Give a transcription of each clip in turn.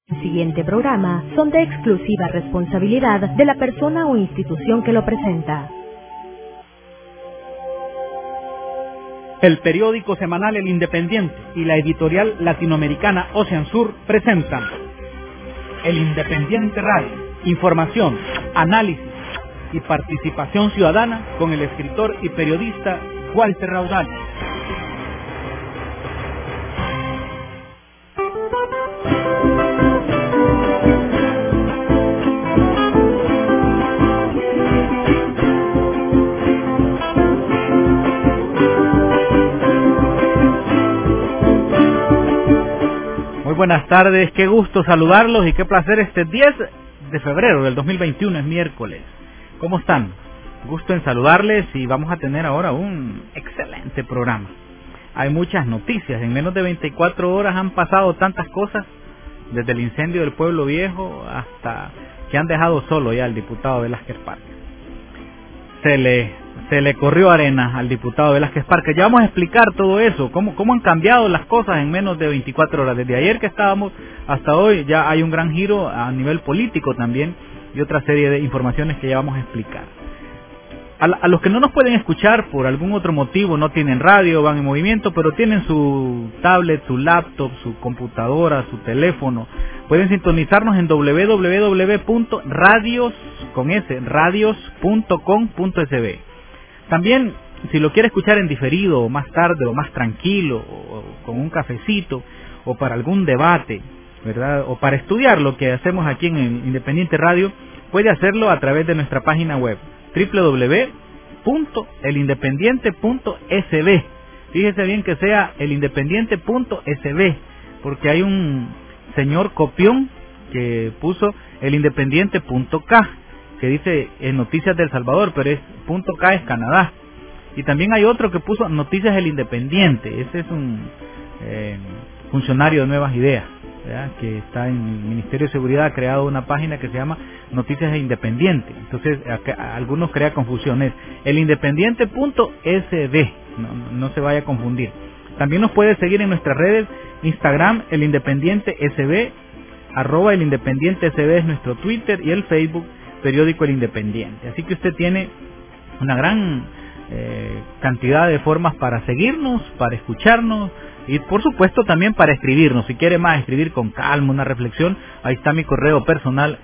El siguiente programa son de exclusiva responsabilidad de la persona o institución que lo presenta. El periódico semanal El Independiente y la editorial latinoamericana Ocean Sur presentan El Independiente Radio, información, análisis y participación ciudadana con el escritor y periodista Walter Raudal. Buenas tardes, qué gusto saludarlos y qué placer este 10 de febrero del 2021, es miércoles. ¿Cómo están? Gusto en saludarles y vamos a tener ahora un excelente programa. Hay muchas noticias, en menos de 24 horas han pasado tantas cosas, desde el incendio del Pueblo Viejo hasta que han dejado solo ya al diputado Velázquez Parque. Se le corrió arena al diputado Velázquez Parque. Ya vamos a explicar todo eso, cómo han cambiado las cosas en menos de 24 horas. Desde ayer que estábamos hasta hoy ya hay un gran giro a nivel político también y otra serie de informaciones que ya vamos a explicar. A los que no nos pueden escuchar por algún otro motivo, no tienen radio, van en movimiento, pero tienen su tablet, su laptop, su computadora, su teléfono, pueden sintonizarnos en www.radios.com.sb. También, si lo quiere escuchar en diferido, o más tarde, o más tranquilo, o con un cafecito, o para algún debate, ¿verdad? O para estudiar lo que hacemos aquí en Independiente Radio, puede hacerlo a través de nuestra página web, www.elindependiente.sb. Fíjese bien que sea elindependiente.sb, porque hay un señor copión que puso elindependiente.k, que dice Noticias del Salvador, pero es .k es Canadá. Y también hay otro que puso Noticias El Independiente. Ese es un funcionario de Nuevas Ideas, ¿verdad? Que está en el Ministerio de Seguridad, ha creado una página que se llama Noticias El Independiente. Entonces a algunos crea confusión, es elindependiente.sb, no se vaya a confundir. También nos puede seguir en nuestras redes, Instagram El Independiente SB, @El Independiente SB es nuestro Twitter, y el Facebook Periódico El Independiente. Así que usted tiene una gran cantidad de formas para seguirnos, para escucharnos y por supuesto también para escribirnos. Si quiere más escribir con calma, una reflexión, ahí está mi correo personal,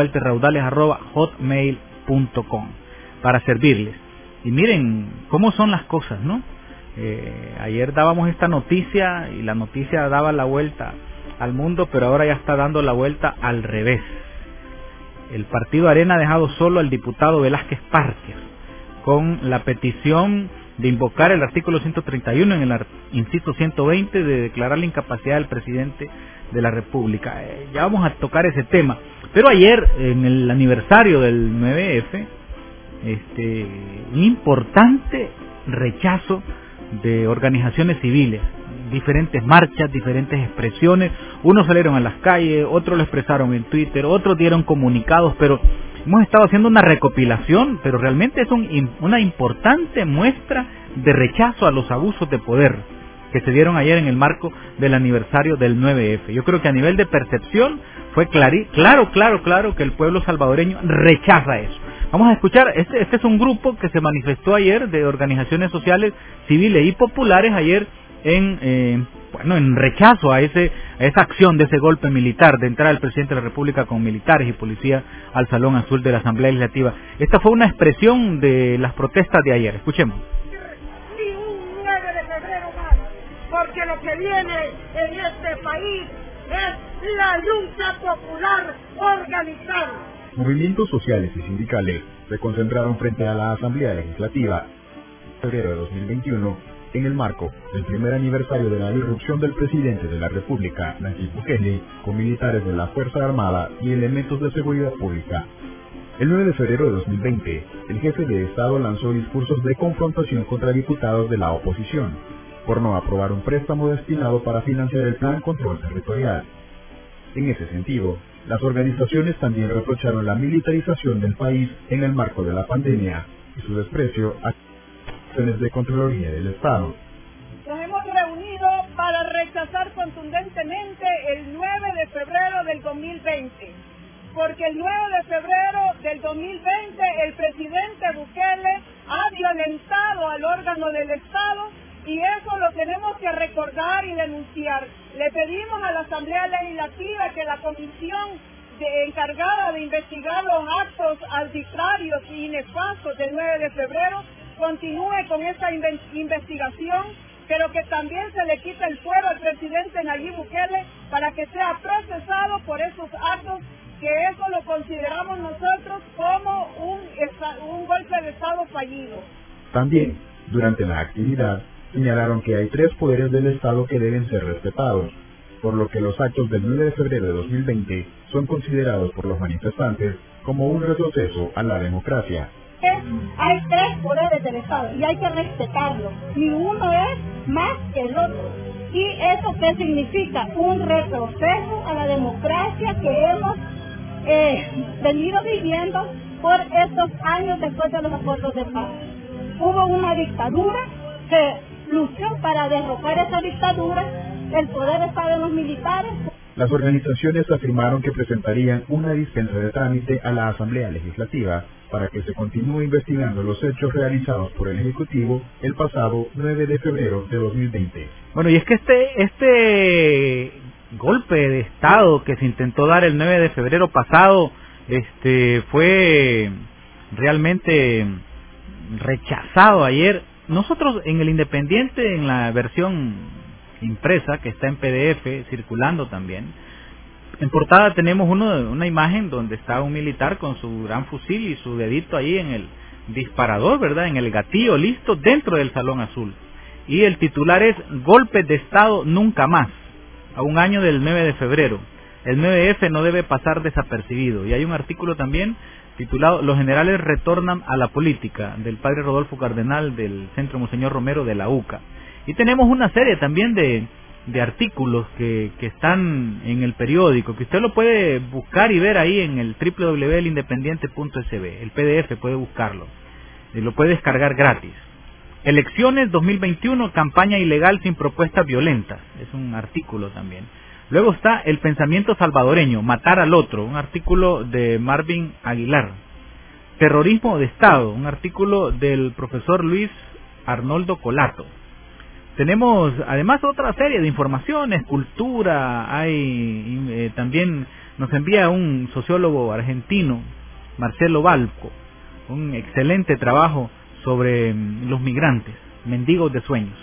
walterraudales@hotmail.com, para servirles. Y miren cómo son las cosas, ¿no? Ayer dábamos esta noticia y la noticia daba la vuelta al mundo, pero ahora ya está dando la vuelta al revés. El Partido Arena ha dejado solo al diputado Velázquez Parque con la petición de invocar el artículo 131 en el inciso 120 de declarar la incapacidad del presidente de la República. Ya vamos a tocar ese tema. Pero ayer, en el aniversario del 9F, un importante rechazo de organizaciones civiles, diferentes marchas, diferentes expresiones. Unos salieron a las calles, otros lo expresaron en Twitter, otros dieron comunicados, pero hemos estado haciendo una recopilación, pero realmente es una importante muestra de rechazo a los abusos de poder que se dieron ayer en el marco del aniversario del 9F. Yo creo que a nivel de percepción fue claro que el pueblo salvadoreño rechaza eso. Vamos a escuchar, este es un grupo que se manifestó ayer de organizaciones sociales, civiles y populares ayer en rechazo a esa acción de ese golpe militar de entrar el presidente de la República con militares y policía al Salón Azul de la Asamblea Legislativa. Esta fue una expresión de las protestas de ayer. Escuchemos. Ni un 9 de febrero más, porque lo que viene en este país es la lucha popular organizada. Movimientos sociales y sindicales se concentraron frente a la Asamblea Legislativa en febrero de 2021 en el marco del primer aniversario de la irrupción del presidente de la República, Nayib Bukele, con militares de la Fuerza Armada y elementos de seguridad pública. El 9 de febrero de 2020, el jefe de Estado lanzó discursos de confrontación contra diputados de la oposición, por no aprobar un préstamo destinado para financiar el Plan Control Territorial. En ese sentido, las organizaciones también reprocharon la militarización del país en el marco de la pandemia y su desprecio a acciones de Contraloría del Estado. Nos hemos reunido para rechazar contundentemente el 9 de febrero del 2020 2020, porque el 9 de febrero del 2020 el presidente Bukele ha violentado al órgano del Estado y eso lo tenemos que recordar y denunciar. Le pedimos a la Asamblea Legislativa que la comisión encargada de investigar los actos arbitrarios y nefastos del 9 de febrero continúe con esta investigación, pero que también se le quite el fuero al presidente Nayib Bukele para que sea procesado por esos actos, que eso lo consideramos nosotros como un golpe de Estado fallido. También, durante la actividad, señalaron que hay 3 poderes del Estado que deben ser respetados, por lo que los actos del 9 de febrero de 2020 son considerados por los manifestantes como un retroceso a la democracia. Hay 3 poderes del Estado y hay que respetarlos. Ni uno es más que el otro. ¿Y eso qué significa? Un retroceso a la democracia que hemos venido viviendo por estos años después de los acuerdos de paz. Hubo una dictadura, se luchó para derrocar esa dictadura, el poder estaba en los militares. Las organizaciones afirmaron que presentarían una dispensa de trámite a la Asamblea Legislativa para que se continúe investigando los hechos realizados por el Ejecutivo el pasado 9 de febrero de 2020. Bueno, y es que este golpe de Estado que se intentó dar el 9 de febrero pasado fue realmente rechazado ayer. Nosotros en el Independiente, en la versión impresa que está en PDF circulando también, en portada tenemos una imagen donde está un militar con su gran fusil y su dedito ahí en el disparador, ¿verdad? En el gatillo listo dentro del Salón Azul. Y el titular es "Golpe de Estado nunca más", a un año del 9 de febrero. El 9F no debe pasar desapercibido. Y hay un artículo también titulado "Los generales retornan a la política", del padre Rodolfo Cardenal del Centro Monseñor Romero de la UCA. Y tenemos una serie también de artículos que están en el periódico, que usted lo puede buscar y ver ahí en el www.elindependiente.sb. El PDF puede buscarlo y lo puede descargar gratis. Elecciones 2021, campaña ilegal sin propuestas violentas. Es un artículo también. Luego está El pensamiento salvadoreño, matar al otro, un artículo de Marvin Aguilar. Terrorismo de Estado, un artículo del profesor Luis Arnoldo Colato. Tenemos además otra serie de informaciones, cultura, hay también nos envía un sociólogo argentino, Marcelo Balco, un excelente trabajo sobre los migrantes, mendigos de sueños.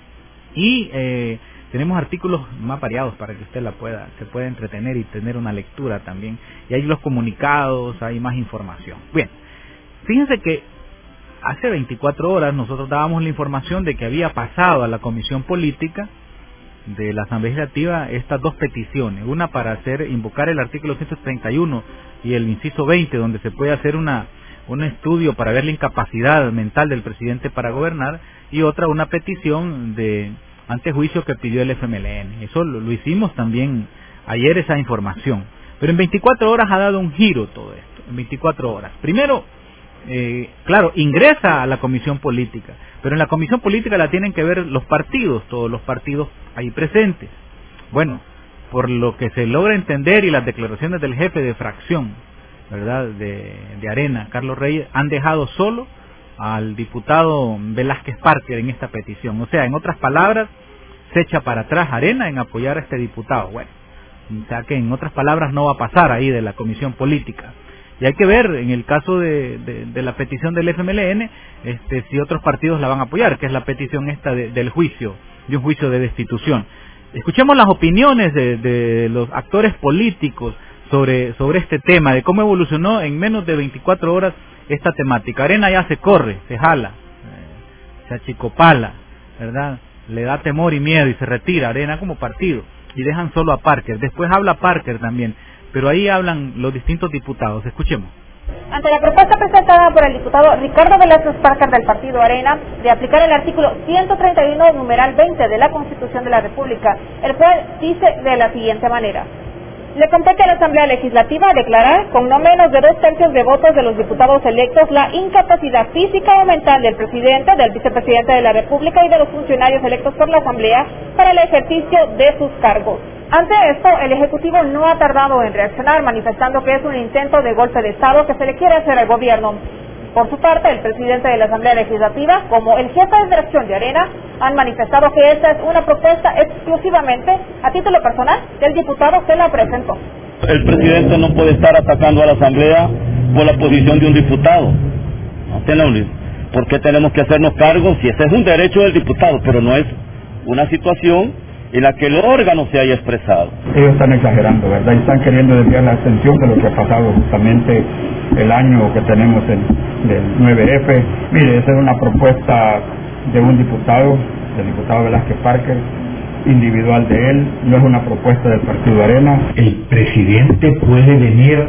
Y tenemos artículos más variados para que usted se pueda entretener y tener una lectura también. Y hay los comunicados, hay más información. Bien, fíjense que hace 24 horas nosotros dábamos la información de que había pasado a la Comisión Política de la Asamblea Legislativa estas 2 peticiones, una para invocar el artículo 131 y el inciso 20, donde se puede hacer un estudio para ver la incapacidad mental del presidente para gobernar, y otra una petición de antejuicio que pidió el FMLN. Eso lo hicimos también ayer, esa información. Pero en 24 horas ha dado un giro todo esto, en 24 horas. Primero, claro, ingresa a la Comisión Política, pero en la Comisión Política la tienen que ver los partidos, todos los partidos ahí presentes. Bueno, por lo que se logra entender y las declaraciones del jefe de fracción, ¿verdad?, de Arena, Carlos Reyes, han dejado solo al diputado Velázquez Parker en esta petición. O sea, en otras palabras, se echa para atrás Arena en apoyar a este diputado. Bueno, o sea que en otras palabras no va a pasar ahí de la Comisión Política. Y hay que ver, en el caso de la petición del FMLN, si otros partidos la van a apoyar, que es la petición esta del juicio, de un juicio de destitución. Escuchemos las opiniones de los actores políticos sobre este tema, de cómo evolucionó en menos de 24 horas esta temática. Arena ya se corre, se jala, se achicopala, ¿verdad? Le da temor y miedo y se retira Arena como partido y dejan solo a Parker. Después habla Parker también, pero ahí hablan los distintos diputados. Escuchemos. Ante la propuesta presentada por el diputado Ricardo Velázquez Parker del partido Arena de aplicar el artículo 131 numeral 20 de la Constitución de la República, el cual dice de la siguiente manera: Le compete a la Asamblea Legislativa declarar con no menos de 2/3 de votos de los diputados electos la incapacidad física o mental del presidente, del vicepresidente de la República y de los funcionarios electos por la Asamblea para el ejercicio de sus cargos. Ante esto, el Ejecutivo no ha tardado en reaccionar, manifestando que es un intento de golpe de Estado que se le quiere hacer al gobierno. Por su parte, el presidente de la Asamblea Legislativa, como el jefe de dirección de Arena, han manifestado que esta es una propuesta exclusivamente a título personal del diputado que la presentó. El presidente no puede estar atacando a la Asamblea por la posición de un diputado. ¿Por qué tenemos que hacernos cargo si ese es un derecho del diputado, pero no es una situación en la que el órgano se haya expresado? Ellos están exagerando, ¿verdad? Y están queriendo desviar la atención de lo que ha pasado justamente el año que tenemos del 9F. Mire, esa es una propuesta de un diputado, del diputado Velázquez Parker, individual de él, no es una propuesta del Partido Arena. El presidente puede venir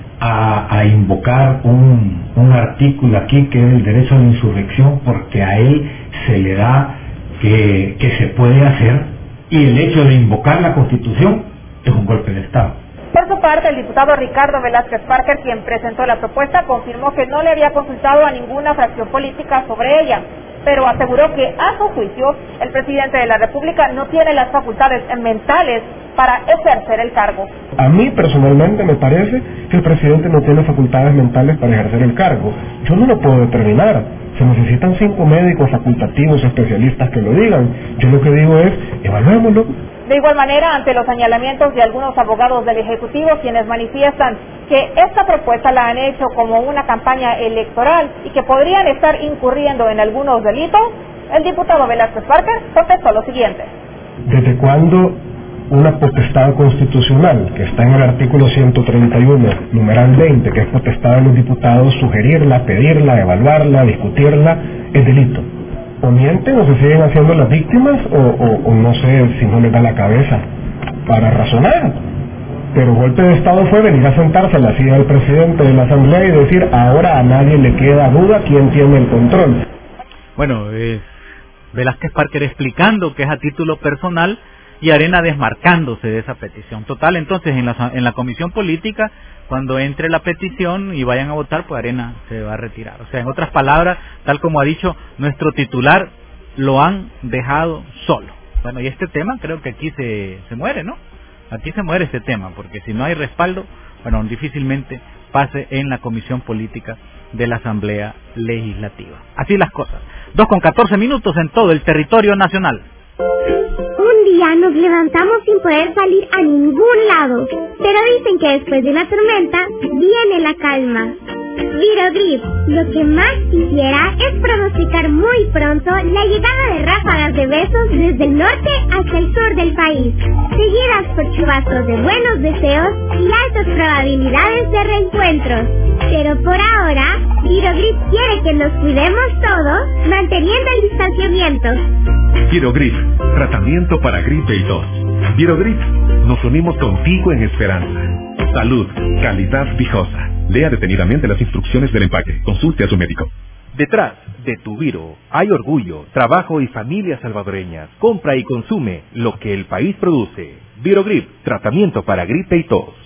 a invocar un artículo aquí que es el derecho a la insurrección, porque a él se le da que se puede hacer, y el hecho de invocar la Constitución es un golpe de Estado. Por su parte, el diputado Ricardo Velázquez Parker, quien presentó la propuesta, confirmó que no le había consultado a ninguna fracción política sobre ella, pero aseguró que, a su juicio, el presidente de la República no tiene las facultades mentales para ejercer el cargo. A mí personalmente me parece que el presidente no tiene facultades mentales para ejercer el cargo. Yo no lo puedo determinar. Se necesitan 5 médicos facultativos especialistas que lo digan. Yo lo que digo es, evaluémoslo. De igual manera, ante los señalamientos de algunos abogados del Ejecutivo, quienes manifiestan que esta propuesta la han hecho como una campaña electoral y que podrían estar incurriendo en algunos delitos, el diputado Velázquez Parker contestó lo siguiente. ¿Desde cuándo una potestad constitucional, que está en el artículo 131, numeral 20, que es potestad de los diputados sugerirla, pedirla, evaluarla, discutirla, es delito? O mienten o se siguen haciendo las víctimas o no sé si no les da la cabeza para razonar. Pero golpe de Estado fue venir a sentarse a la silla del presidente de la Asamblea y decir, ahora a nadie le queda duda quién tiene el control. Bueno, Velázquez Parker explicando que es a título personal y Arena desmarcándose de esa petición. Total, entonces en la comisión política, cuando entre la petición y vayan a votar, pues Arena se va a retirar. O sea, en otras palabras, tal como ha dicho nuestro titular, lo han dejado solo. Bueno, y este tema creo que aquí se muere, ¿no? Aquí se muere este tema, porque si no hay respaldo, bueno, difícilmente pase en la comisión política de la Asamblea Legislativa. Así las cosas. 2:14 en todo el territorio nacional. Un día nos levantamos sin poder salir a ningún lado, pero dicen que después de una tormenta viene la calma. Virogrip, lo que más quisiera es pronosticar muy pronto la llegada de ráfagas de besos desde el norte hasta el sur del país, seguidas por chubascos de buenos deseos y altas probabilidades de reencuentros. Pero por ahora, Virogrip quiere que nos cuidemos todos, manteniendo el distanciamiento. Virogrip, tratamiento para gripe y tos. Virogrip, nos unimos contigo en esperanza. Salud, calidad Vijosa. Lea detenidamente las instrucciones del empaque. Consulte a su médico. Detrás de tu Viro hay orgullo, trabajo y familias salvadoreñas. Compra y consume lo que el país produce. Virogrip, tratamiento para gripe y tos.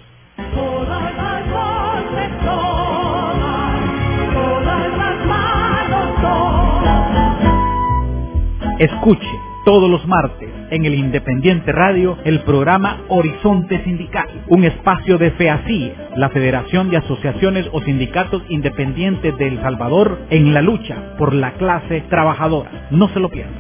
Escuche todos los martes en el Independiente Radio el programa Horizonte Sindical, un espacio de FEACIE, la Federación de Asociaciones o Sindicatos Independientes de El Salvador, en la lucha por la clase trabajadora. No se lo pierda.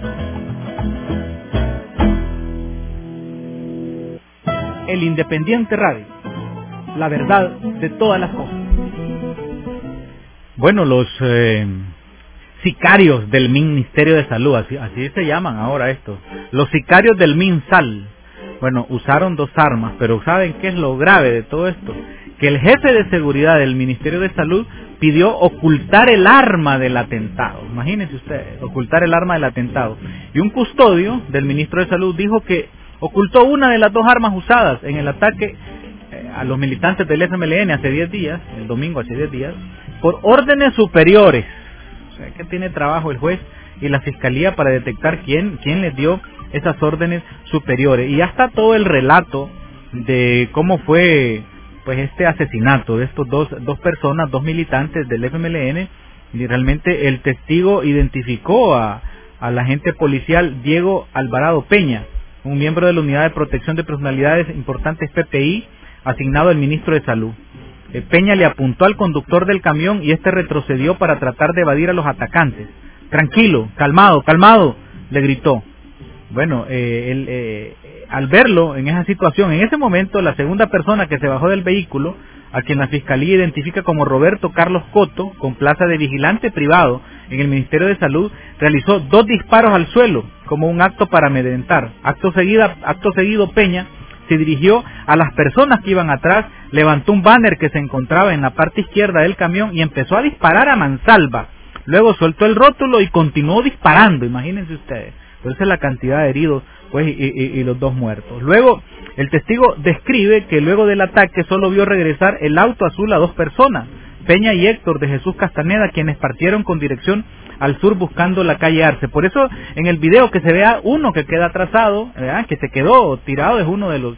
El Independiente Radio, la verdad de todas las cosas. Bueno, los sicarios del Ministerio de Salud, así se llaman ahora estos, los sicarios del MinSal, bueno, usaron 2 armas, pero ¿saben qué es lo grave de todo esto? Que el jefe de seguridad del Ministerio de Salud pidió ocultar el arma del atentado. Imagínense ustedes, ocultar el arma del atentado. Y un custodio del Ministro de Salud dijo que ocultó una de las 2 armas usadas en el ataque a los militantes del FMLN hace 10 días, el domingo hace 10 días, por órdenes superiores. Que tiene trabajo el juez y la fiscalía para detectar quién les dio esas órdenes superiores. Y ya está todo el relato de cómo fue pues este asesinato de estos dos personas, dos militantes del FMLN, y realmente el testigo identificó al agente policial Diego Alvarado Peña, un miembro de la Unidad de Protección de Personalidades Importantes PPI, asignado al ministro de Salud. Peña le apuntó al conductor del camión y este retrocedió para tratar de evadir a los atacantes. Tranquilo, calmado, calmado, le gritó. Bueno, al verlo en esa situación, en ese momento, la segunda persona que se bajó del vehículo, a quien la Fiscalía identifica como Roberto Carlos Coto, con plaza de vigilante privado en el Ministerio de Salud, realizó 2 disparos al suelo como un acto para amedrentar. Acto seguido, Peña se dirigió a las personas que iban atrás, levantó un banner que se encontraba en la parte izquierda del camión y empezó a disparar a mansalva. Luego soltó el rótulo y continuó disparando, imagínense ustedes. Entonces la cantidad de heridos pues y los 2 muertos. Luego, el testigo describe que luego del ataque solo vio regresar el auto azul a 2 personas, Peña y Héctor de Jesús Castaneda, quienes partieron con dirección al sur buscando la calle Arce. Por eso en el video que se vea uno que queda atrasado, que se quedó tirado, es uno de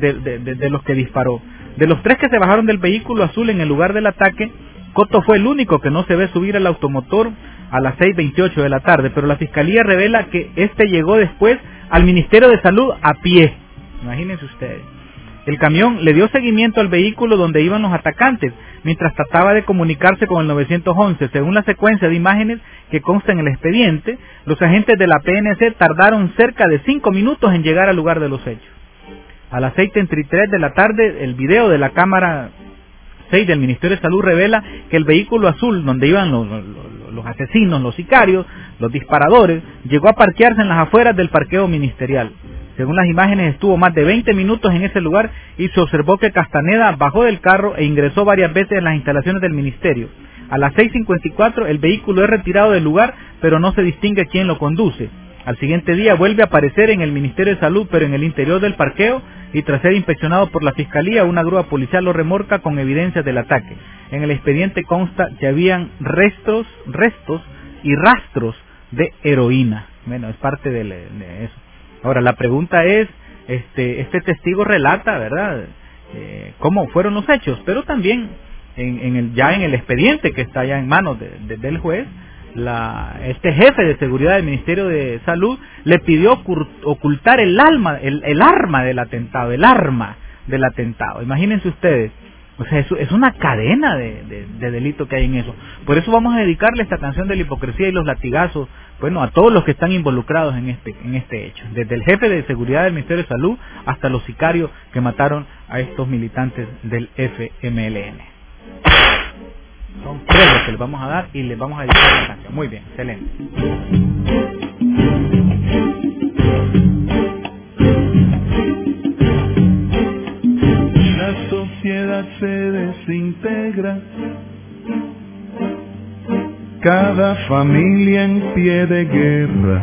los que disparó. De los 3 que se bajaron del vehículo azul en el lugar del ataque, Coto fue el único que no se ve subir al automotor a las 6:28 de la tarde, pero la Fiscalía revela que este llegó después al Ministerio de Salud a pie. Imagínense ustedes. El camión le dio seguimiento al vehículo donde iban los atacantes, mientras trataba de comunicarse con el 911. Según la secuencia de imágenes que consta en el expediente, los agentes de la PNC tardaron cerca de 5 minutos en llegar al lugar de los hechos. A las 6:33 de la tarde, el video de la cámara 6 del Ministerio de Salud revela que el vehículo azul donde iban los asesinos, los sicarios, los disparadores, llegó a parquearse en las afueras del parqueo ministerial. Según las imágenes, estuvo más de 20 minutos en ese lugar y se observó que Castaneda bajó del carro e ingresó varias veces en las instalaciones del ministerio. A las 6:54 el vehículo es retirado del lugar, pero no se distingue quién lo conduce. Al siguiente día vuelve a aparecer en el Ministerio de Salud, pero en el interior del parqueo, y tras ser inspeccionado por la Fiscalía, una grúa policial lo remolca con evidencias del ataque. En el expediente consta que habían restos y rastros de heroína. Bueno, es parte de eso. Ahora, la pregunta es, este testigo relata, ¿verdad?, cómo fueron los hechos, pero también ya en el expediente que está ya en manos del juez, este jefe de seguridad del Ministerio de Salud le pidió ocultar el arma del atentado. Imagínense ustedes. O sea, es una cadena de delito que hay en eso. Por eso vamos a dedicarle esta canción de la hipocresía y los latigazos, bueno, a todos los que están involucrados en este hecho. Desde el jefe de seguridad del Ministerio de Salud hasta los sicarios que mataron a estos militantes del FMLN. Son 3 los que les vamos a dar y les vamos a dedicar la canción. Muy bien, excelente. La sociedad se desintegra, cada familia en pie de guerra.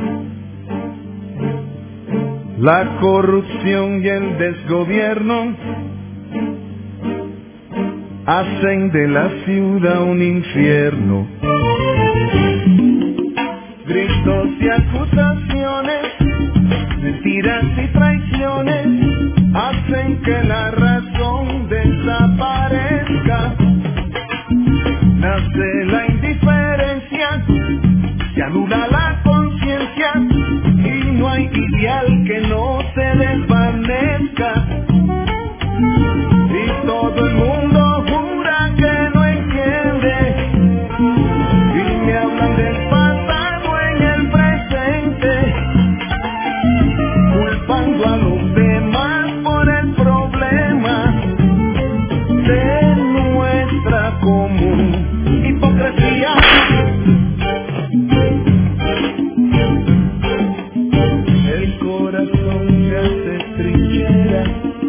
La corrupción y el desgobierno hacen de la ciudad un infierno. Gritos y acusaciones, mentiras y traiciones hacen que la razón desaparezca. Nace la indiferencia, se anula la conciencia y no hay ideal que no se desvanezca. Y todo el mundo jura que no entiende y me hablan del pasado en el presente, culpando a los demás por el problema de nuestra común hipocresía. El corazón se hace trinchera,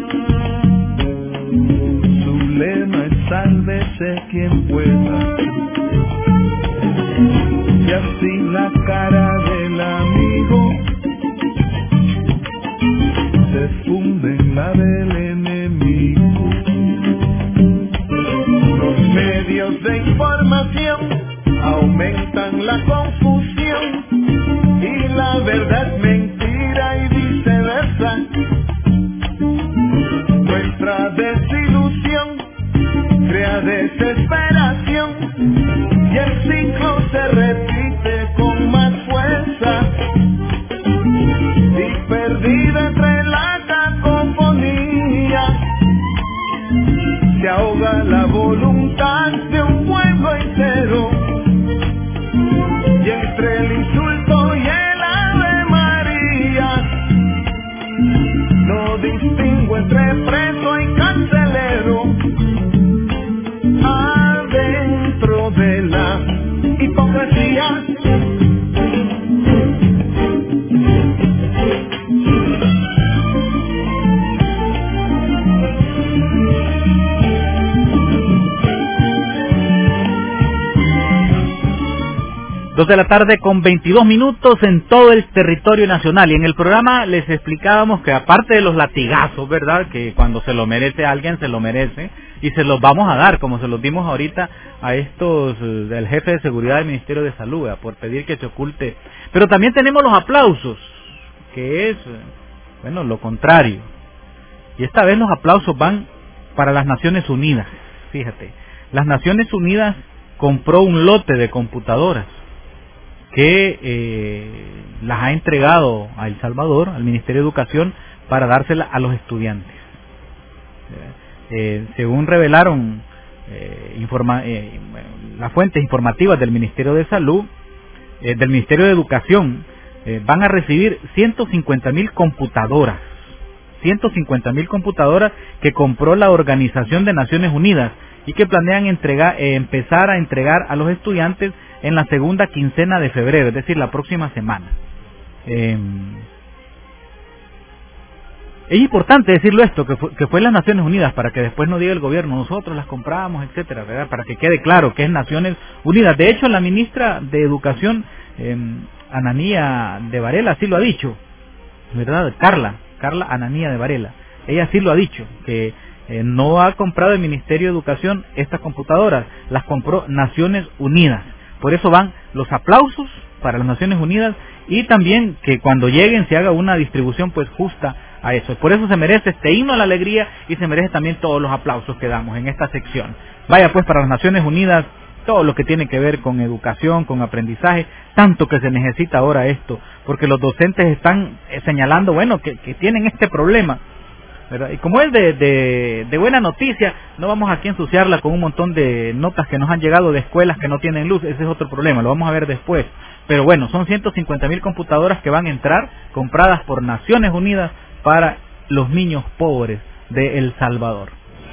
su lema es sálvese quien pueda, y así la cara del amigo se funde en la del enemigo. Los medios de información aumentan la confusión y la verdad mentira y viceversa. desesperación y el ciclo se repite con más fuerza y perdida entre la cacofonía se ahoga la voluntad de un pueblo entero y entre el insulto y el Ave María no distingo entre preso y carcelero adentro de la hipocresía. Dos de la tarde con 22 minutos en todo el territorio nacional. Y en el programa les explicábamos que aparte de los latigazos, ¿verdad? Que cuando se lo merece alguien, se lo merece. Y se los vamos a dar, como se los dimos ahorita a estos del jefe de seguridad del Ministerio de Salud, ¿verdad? Por pedir que se oculte. Pero también tenemos los aplausos, que es, bueno, lo contrario. Y esta vez los aplausos van para las Naciones Unidas. Fíjate, las Naciones Unidas compró un lote de computadoras que las ha entregado a El Salvador, al Ministerio de Educación, para dárselas a los estudiantes. Según revelaron las fuentes informativas del Ministerio de Salud, del Ministerio de Educación, van a recibir 150,000 computadoras. 150,000 computadoras que compró la Organización de Naciones Unidas y que planean empezar a entregar a los estudiantes en la segunda quincena de febrero, es decir, la próxima semana. Es importante decirlo esto, que fue las Naciones Unidas, para que después no diga el gobierno, nosotros las compramos, etcétera, ¿verdad? Para que quede claro que es Naciones Unidas. De hecho, la ministra de Educación, Ananía de Varela, así lo ha dicho, ¿verdad? Carla Ananía de Varela, ella sí lo ha dicho, que no ha comprado el Ministerio de Educación estas computadoras, las compró Naciones Unidas. Por eso van los aplausos para las Naciones Unidas y también que cuando lleguen se haga una distribución pues justa a eso. Por eso se merece este himno a la alegría y se merece también todos los aplausos que damos en esta sección. Vaya pues para las Naciones Unidas todo lo que tiene que ver con educación, con aprendizaje, tanto que se necesita ahora esto, porque los docentes están señalando, bueno, que tienen este problema, ¿verdad? Y como es de buena noticia, no vamos aquí a ensuciarla con un montón de notas que nos han llegado de escuelas que no tienen luz, ese es otro problema, lo vamos a ver después. Pero bueno, son 150,000 computadoras que van a entrar, compradas por Naciones Unidas para los niños pobres de El Salvador.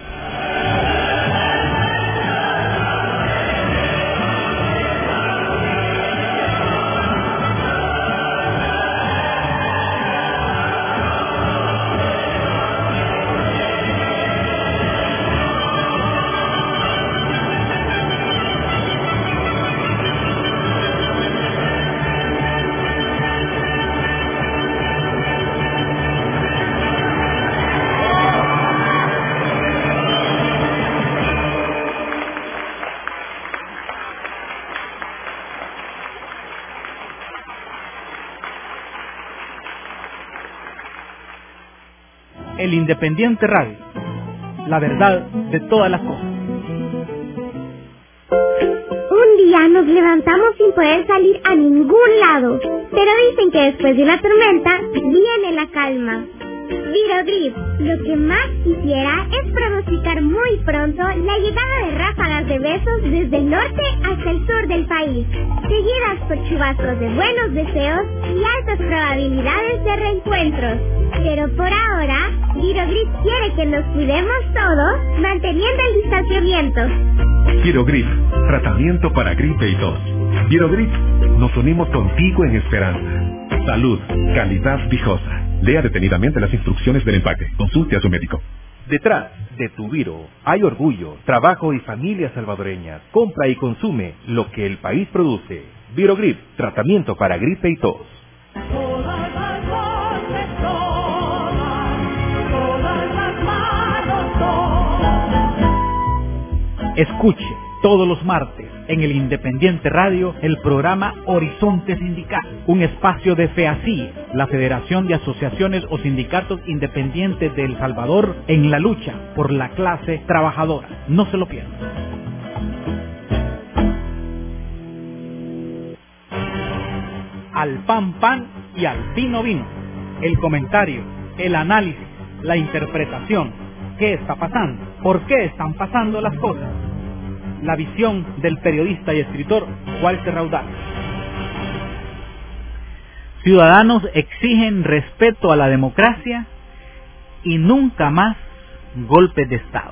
El Independiente Radio, la verdad de todas las cosas. Un día nos levantamos sin poder salir a ningún lado, pero dicen que después de una tormenta viene la calma. Virogrip, lo que más quisiera es pronosticar muy pronto la llegada de ráfagas de besos desde el norte hasta el sur del país, seguidas por chubascos de buenos deseos y altas probabilidades de reencuentros. Pero por ahora, Virogrip quiere que nos cuidemos todos manteniendo el distanciamiento. Virogrip, tratamiento para gripe y tos. Virogrip, nos unimos contigo en esperanza. Salud, calidad Vijosa. Lea detenidamente las instrucciones del empaque. Consulte a su médico. Detrás de tu Viro hay orgullo, trabajo y familias salvadoreñas. Compra y consume lo que el país produce. Virogrip, tratamiento para gripe y tos. Escuche todos los martes en el Independiente Radio el programa Horizonte Sindical, un espacio de FEACI, la Federación de Asociaciones o Sindicatos Independientes de El Salvador, en la lucha por la clase trabajadora. No se lo pierdan. al pan pan y al vino vino. El comentario, el análisis, la interpretación. ¿Qué está pasando? ¿Por qué están pasando las cosas? La visión del periodista y escritor Walter Raudal. Ciudadanos exigen respeto a la democracia y nunca más golpes de Estado.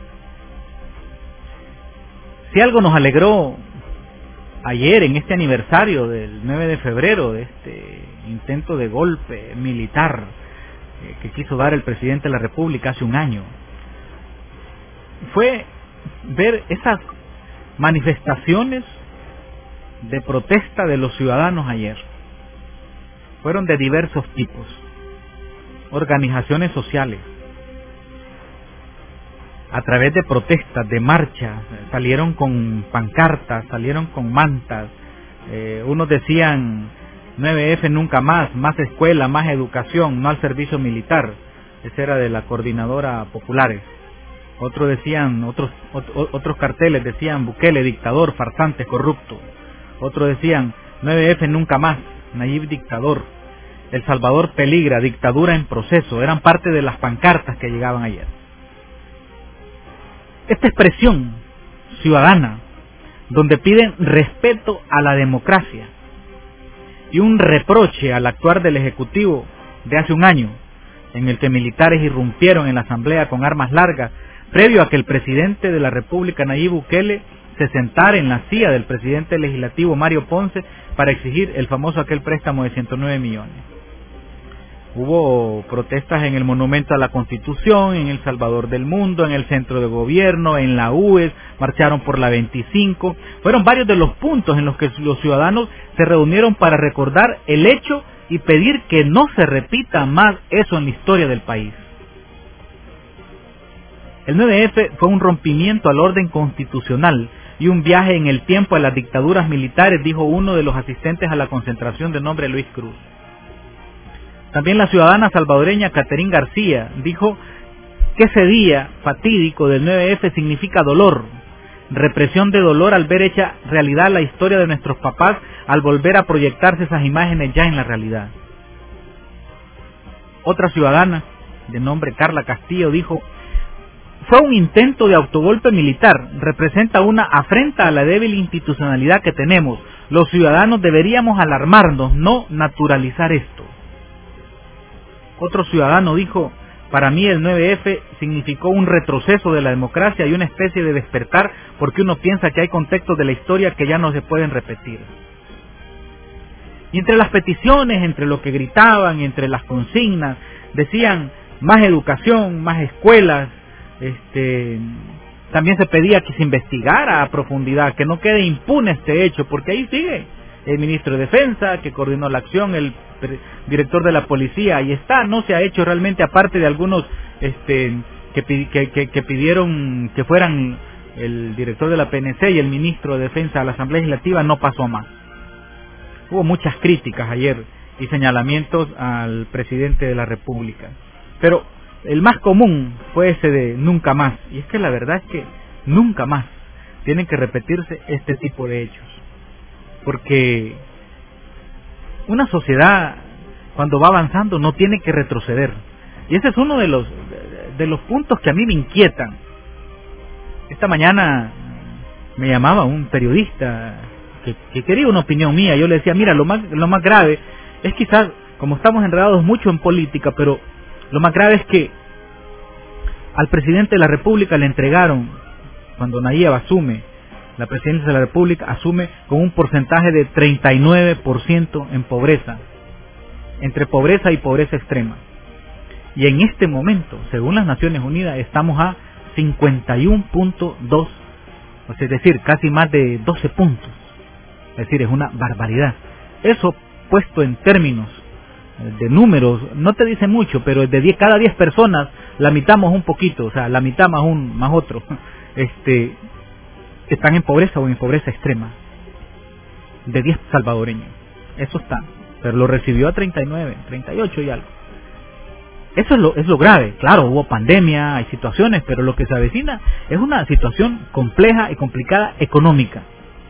Si algo nos alegró ayer en este aniversario del 9 de febrero de este intento de golpe militar que quiso dar el presidente de la República hace un año, fue ver esas manifestaciones de protesta de los ciudadanos ayer. Fueron de diversos tipos, organizaciones sociales, a través de protestas, de marchas, salieron con pancartas, salieron con mantas, unos decían 9F nunca más, más escuela, más educación, no al servicio militar, esa era de la coordinadora Populares. Otros decían, otros carteles decían Bukele, dictador, farsante, corrupto. Otros decían 9F nunca más, Nayib dictador, El Salvador peligra, dictadura en proceso. Eran parte de las pancartas que llegaban ayer. Esta expresión ciudadana, donde piden respeto a la democracia y un reproche al actuar del Ejecutivo de hace un año, en el que militares irrumpieron en la Asamblea con armas largas, previo a que el presidente de la República, Nayib Bukele, se sentara en la silla del presidente legislativo Mario Ponce para exigir el famoso aquel préstamo de 109 millones. Hubo protestas en el Monumento a la Constitución, en El Salvador del Mundo, en el Centro de Gobierno, en la UES, marcharon por la 25. Fueron varios de los puntos en los que los ciudadanos se reunieron para recordar el hecho y pedir que no se repita más eso en la historia del país. El 9F fue un rompimiento al orden constitucional y un viaje en el tiempo a las dictaduras militares, dijo uno de los asistentes a la concentración de nombre Luis Cruz. También la ciudadana salvadoreña Caterín García dijo que ese día fatídico del 9F significa dolor, represión de dolor al ver hecha realidad la historia de nuestros papás, al volver a proyectarse esas imágenes ya en la realidad. Otra ciudadana, de nombre Carla Castillo, dijo: fue un intento de autogolpe militar, representa una afrenta a la débil institucionalidad que tenemos. Los ciudadanos deberíamos alarmarnos, no naturalizar esto. Otro ciudadano dijo: para mí el 9F significó un retroceso de la democracia y una especie de despertar, porque uno piensa que hay contextos de la historia que ya no se pueden repetir. Y entre las peticiones, entre lo que gritaban, entre las consignas, decían más educación, más escuelas. También se pedía que se investigara a profundidad, que no quede impune este hecho, porque ahí sigue el ministro de Defensa, que coordinó la acción, el director de la policía, ahí está, no se ha hecho realmente, aparte de algunos que pidieron que fueran el director de la PNC y el ministro de Defensa a la Asamblea Legislativa, no pasó más. Hubo muchas críticas ayer y señalamientos al presidente de la República, pero el más común fue ese de nunca más, y es que la verdad es que nunca más tienen que repetirse este tipo de hechos, porque una sociedad cuando va avanzando no tiene que retroceder, y ese es uno de los puntos que a mí me inquietan. Esta mañana me llamaba un periodista que quería una opinión mía. Yo le decía: mira, lo más grave es quizás, como estamos enredados mucho en política, pero lo más grave es que al presidente de la República le entregaron, cuando Nayib asume la presidencia de la República, asume con un porcentaje de 39% en pobreza, entre pobreza y pobreza extrema. Y en este momento, según las Naciones Unidas, estamos a 51.2, es decir, casi más de 12 puntos. Es decir, es una barbaridad. Eso, puesto en términos de números, no te dice mucho, pero de cada 10 personas, la mitad más un poquito, o sea, la mitad más otro, están en pobreza o en pobreza extrema. De 10 salvadoreños. Eso está. Pero lo recibió a 39, 38 y algo. Eso es lo grave. Claro, hubo pandemia, hay situaciones, pero lo que se avecina es una situación compleja y complicada económica.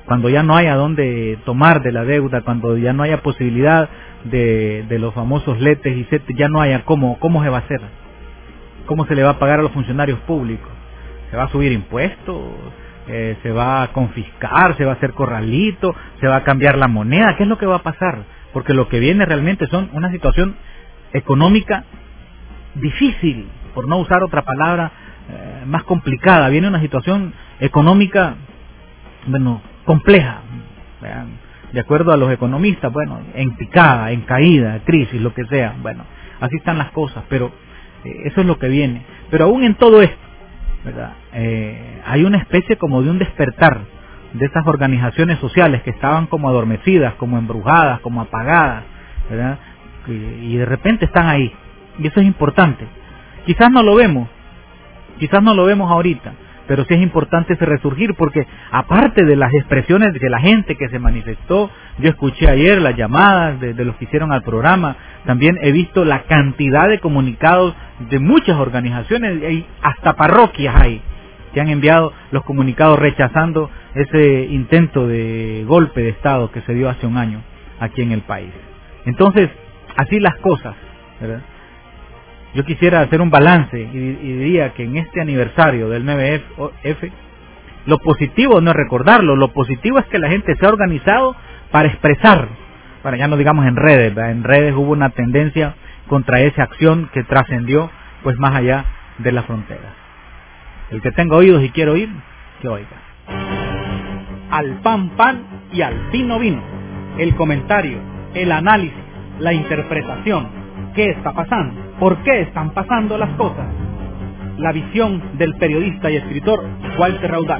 cuando ya no haya dónde tomar de la deuda, cuando ya no haya posibilidad de los famosos letes y setes, ya no haya cómo se va a hacer, cómo se le va a pagar a los funcionarios públicos, se va a subir impuestos, se va a confiscar, se va a hacer corralito, se va a cambiar la moneda, ¿qué es lo que va a pasar? Porque lo que viene realmente son una situación económica difícil, por no usar otra palabra más complicada, viene una situación económica, bueno, compleja, de acuerdo a los economistas, bueno, en picada, en caída, crisis, lo que sea, bueno, así están las cosas, pero eso es lo que viene. Pero aún en todo esto, ¿verdad? Hay una especie como de un despertar de esas organizaciones sociales que estaban como adormecidas, como embrujadas, como apagadas, ¿verdad? Y de repente están ahí, y eso es importante. Quizás no lo vemos ahorita, pero sí es importante ese resurgir, porque aparte de las expresiones de la gente que se manifestó, yo escuché ayer las llamadas de los que hicieron al programa, también he visto la cantidad de comunicados de muchas organizaciones, y hasta parroquias hay, que han enviado los comunicados rechazando ese intento de golpe de Estado que se dio hace un año aquí en el país. Entonces, así las cosas, ¿verdad? Yo quisiera hacer un balance y diría que en este aniversario del 9F, lo positivo no es recordarlo, lo positivo es que la gente se ha organizado para expresar, para ya no digamos en redes, ¿verdad? En redes hubo una tendencia contra esa acción que trascendió pues más allá de las fronteras. El que tenga oídos y quiera oír, que oiga. Al pan pan y al vino vino. El comentario, el análisis, la interpretación. ¿Qué está pasando? ¿Por qué están pasando las cosas? La visión del periodista y escritor Walter Raudal.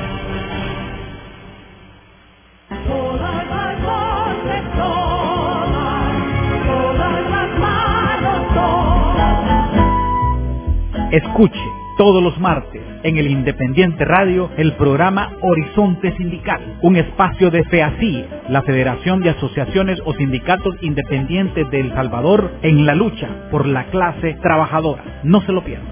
Escuche todos los martes en el Independiente Radio el programa Horizonte Sindical, un espacio de FEACI, la Federación de Asociaciones o Sindicatos Independientes de El Salvador, en la lucha por la clase trabajadora. No se lo pierda.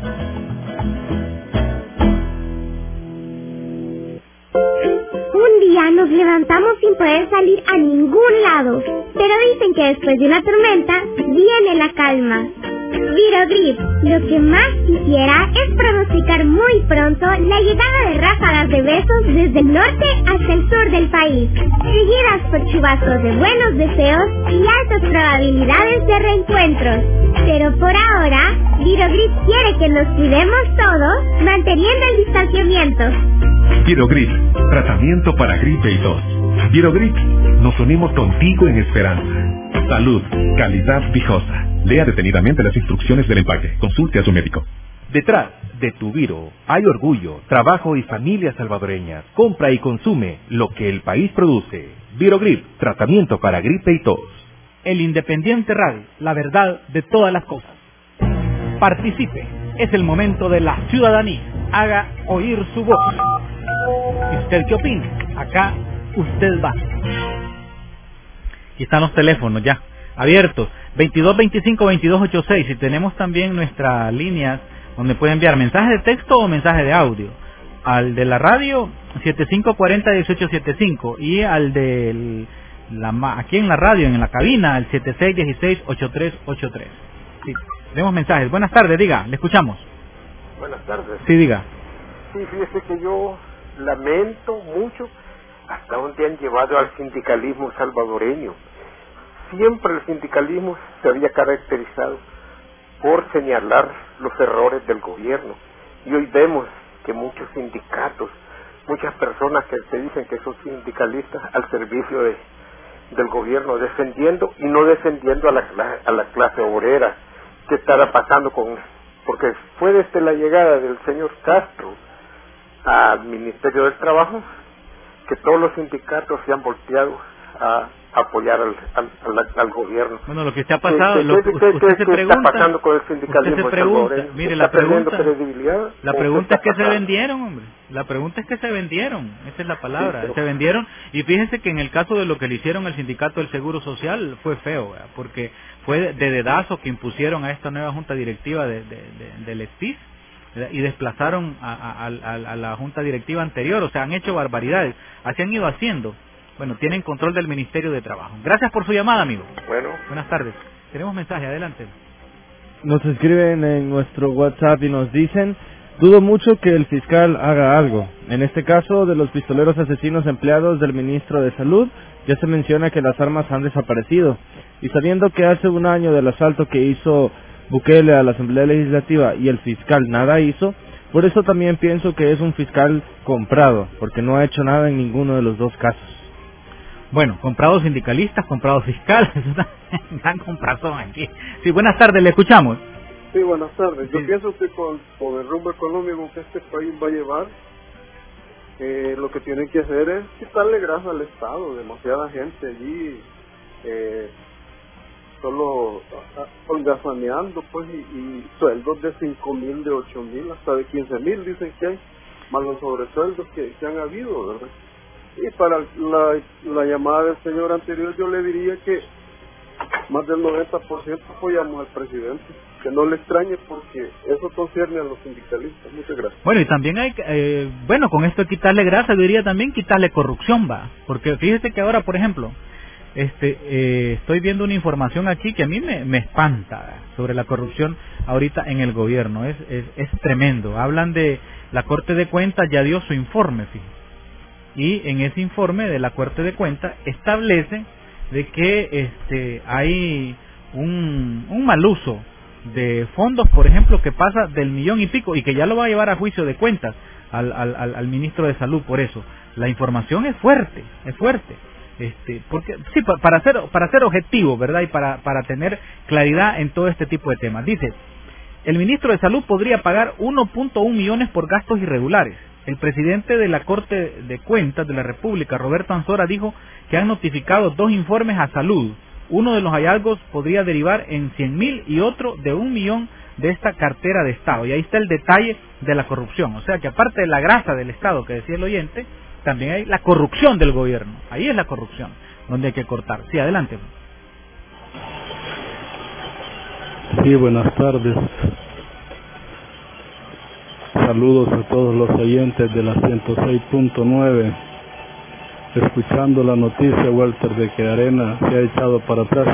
Un día nos levantamos sin poder salir a ningún lado, pero dicen que después de una tormenta viene la calma. Virogrip, lo que más quisiera es pronosticar muy pronto la llegada de ráfagas de besos desde el norte hasta el sur del país, seguidas por chubascos de buenos deseos y altas probabilidades de reencuentros. Pero por ahora, Virogrip quiere que nos cuidemos todos, manteniendo el distanciamiento. Virogrip, tratamiento para gripe y tos. Virogrip, nos unimos contigo en esperanza. Salud, calidad Vijosa. Lea detenidamente las instrucciones del empaque. Consulte a su médico. Detrás de tu Viro hay orgullo, trabajo y familias salvadoreñas. Compra y consume lo que el país produce. Virogrip, tratamiento para gripe y tos. El Independiente Radio, la verdad de todas las cosas. Participe, es el momento de la ciudadanía. Haga oír su voz. ¿Y usted qué opina? Acá usted va. Aquí están los teléfonos ya abiertos, 2225-2286, y tenemos también nuestras líneas donde puede enviar mensaje de texto o mensaje de audio. Al de la radio, 7540-1875, y al de aquí en la radio, en la cabina, al 7616-8383. Sí, tenemos mensajes. Buenas tardes, diga, le escuchamos. Buenas tardes. Sí, diga. Sí, fíjese que yo lamento mucho hasta dónde han llevado al sindicalismo salvadoreño. Siempre el sindicalismo se había caracterizado por señalar los errores del gobierno, y hoy vemos que muchos sindicatos, muchas personas que se dicen que son sindicalistas al servicio del gobierno, defendiendo y no defendiendo a la clase obrera. ¿Qué estará pasando porque fue desde la llegada del señor Castro al Ministerio del Trabajo que todos los sindicatos se han volteado a apoyar al gobierno? Bueno, lo que se ha pasado, ¿Qué está pasando con el sindicalismo? Mire, la pregunta es que se vendieron, hombre. La pregunta es que se vendieron, esa es la palabra, se vendieron. Y fíjense que en el caso de lo que le hicieron al sindicato del Seguro Social fue feo, ¿verdad? Porque fue de dedazo que impusieron a esta nueva junta directiva del ESTIS, y desplazaron a la junta directiva anterior, o sea, han hecho barbaridades, así han ido haciendo. Bueno, tienen control del Ministerio de Trabajo. Gracias por su llamada, amigo. Bueno. Buenas tardes. Tenemos mensaje, adelante. Nos escriben en nuestro WhatsApp y nos dicen: dudo mucho que el fiscal haga algo. En este caso de los pistoleros asesinos empleados del ministro de Salud, ya se menciona que las armas han desaparecido. Y sabiendo que hace un año del asalto que hizo Bukele a la Asamblea Legislativa y el fiscal nada hizo, por eso también pienso que es un fiscal comprado, porque no ha hecho nada en ninguno de los dos casos. Bueno, comprados sindicalistas, comprados fiscales, están comprazón aquí. Sí, buenas tardes, le escuchamos. Sí, buenas tardes. Yo Sí. pienso que con el rumbo económico que este país va a llevar, lo que tienen que hacer es quitarle grasa al Estado. Demasiada gente allí solo holgazaneando, pues, y sueldos de 5,000, de 8,000, hasta de 15,000 dicen que hay, más los sobresueldos que han habido, ¿verdad? Y para la llamada del señor anterior, yo le diría que más del 90% apoyamos al presidente, que no le extrañe porque eso concierne a los sindicalistas. Muchas gracias. Bueno, y también hay, bueno, con esto de quitarle grasa, yo diría también quitarle corrupción, va, porque fíjese que ahora, por ejemplo, estoy viendo una información aquí que a mí me espanta sobre la corrupción ahorita en el gobierno, es tremendo. Hablan de la Corte de Cuentas, ya dio su informe, fíjese. Y en ese informe de la Corte de Cuentas establece de que hay un mal uso de fondos, por ejemplo, que pasa del 1,000,000 y pico, y que ya lo va a llevar a juicio de cuentas al ministro de Salud por eso. La información es fuerte, porque sí, para ser objetivo, ¿verdad? Y para tener claridad en todo este tipo de temas. Dice, el ministro de Salud podría pagar 1.1 millones por gastos irregulares. El presidente de la Corte de Cuentas de la República, Roberto Anzora, dijo que han notificado 2 informes a Salud. Uno de los hallazgos podría derivar en 100,000 y otro de 1,000,000 de esta cartera de Estado. Y ahí está el detalle de la corrupción. O sea que aparte de la grasa del Estado que decía el oyente, también hay la corrupción del gobierno. Ahí es la corrupción donde hay que cortar. Sí, adelante. Sí, buenas tardes. Saludos a todos los oyentes de la 106.9. Escuchando la noticia, Walter, de que Arena se ha echado para atrás.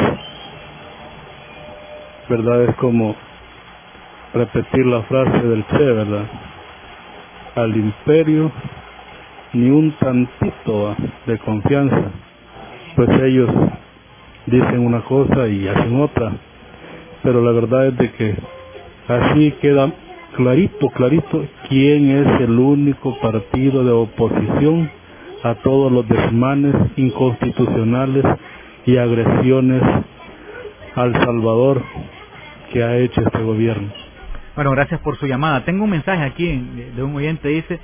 ¿Verdad? Es como repetir la frase del Che, ¿verdad? Al imperio ni un tantito de confianza. Pues ellos dicen una cosa y hacen otra. Pero la verdad es de que así queda clarito quién es el único partido de oposición a todos los desmanes inconstitucionales y agresiones al Salvador que ha hecho este gobierno. Bueno, gracias por su llamada. Tengo un mensaje aquí de un oyente, dice,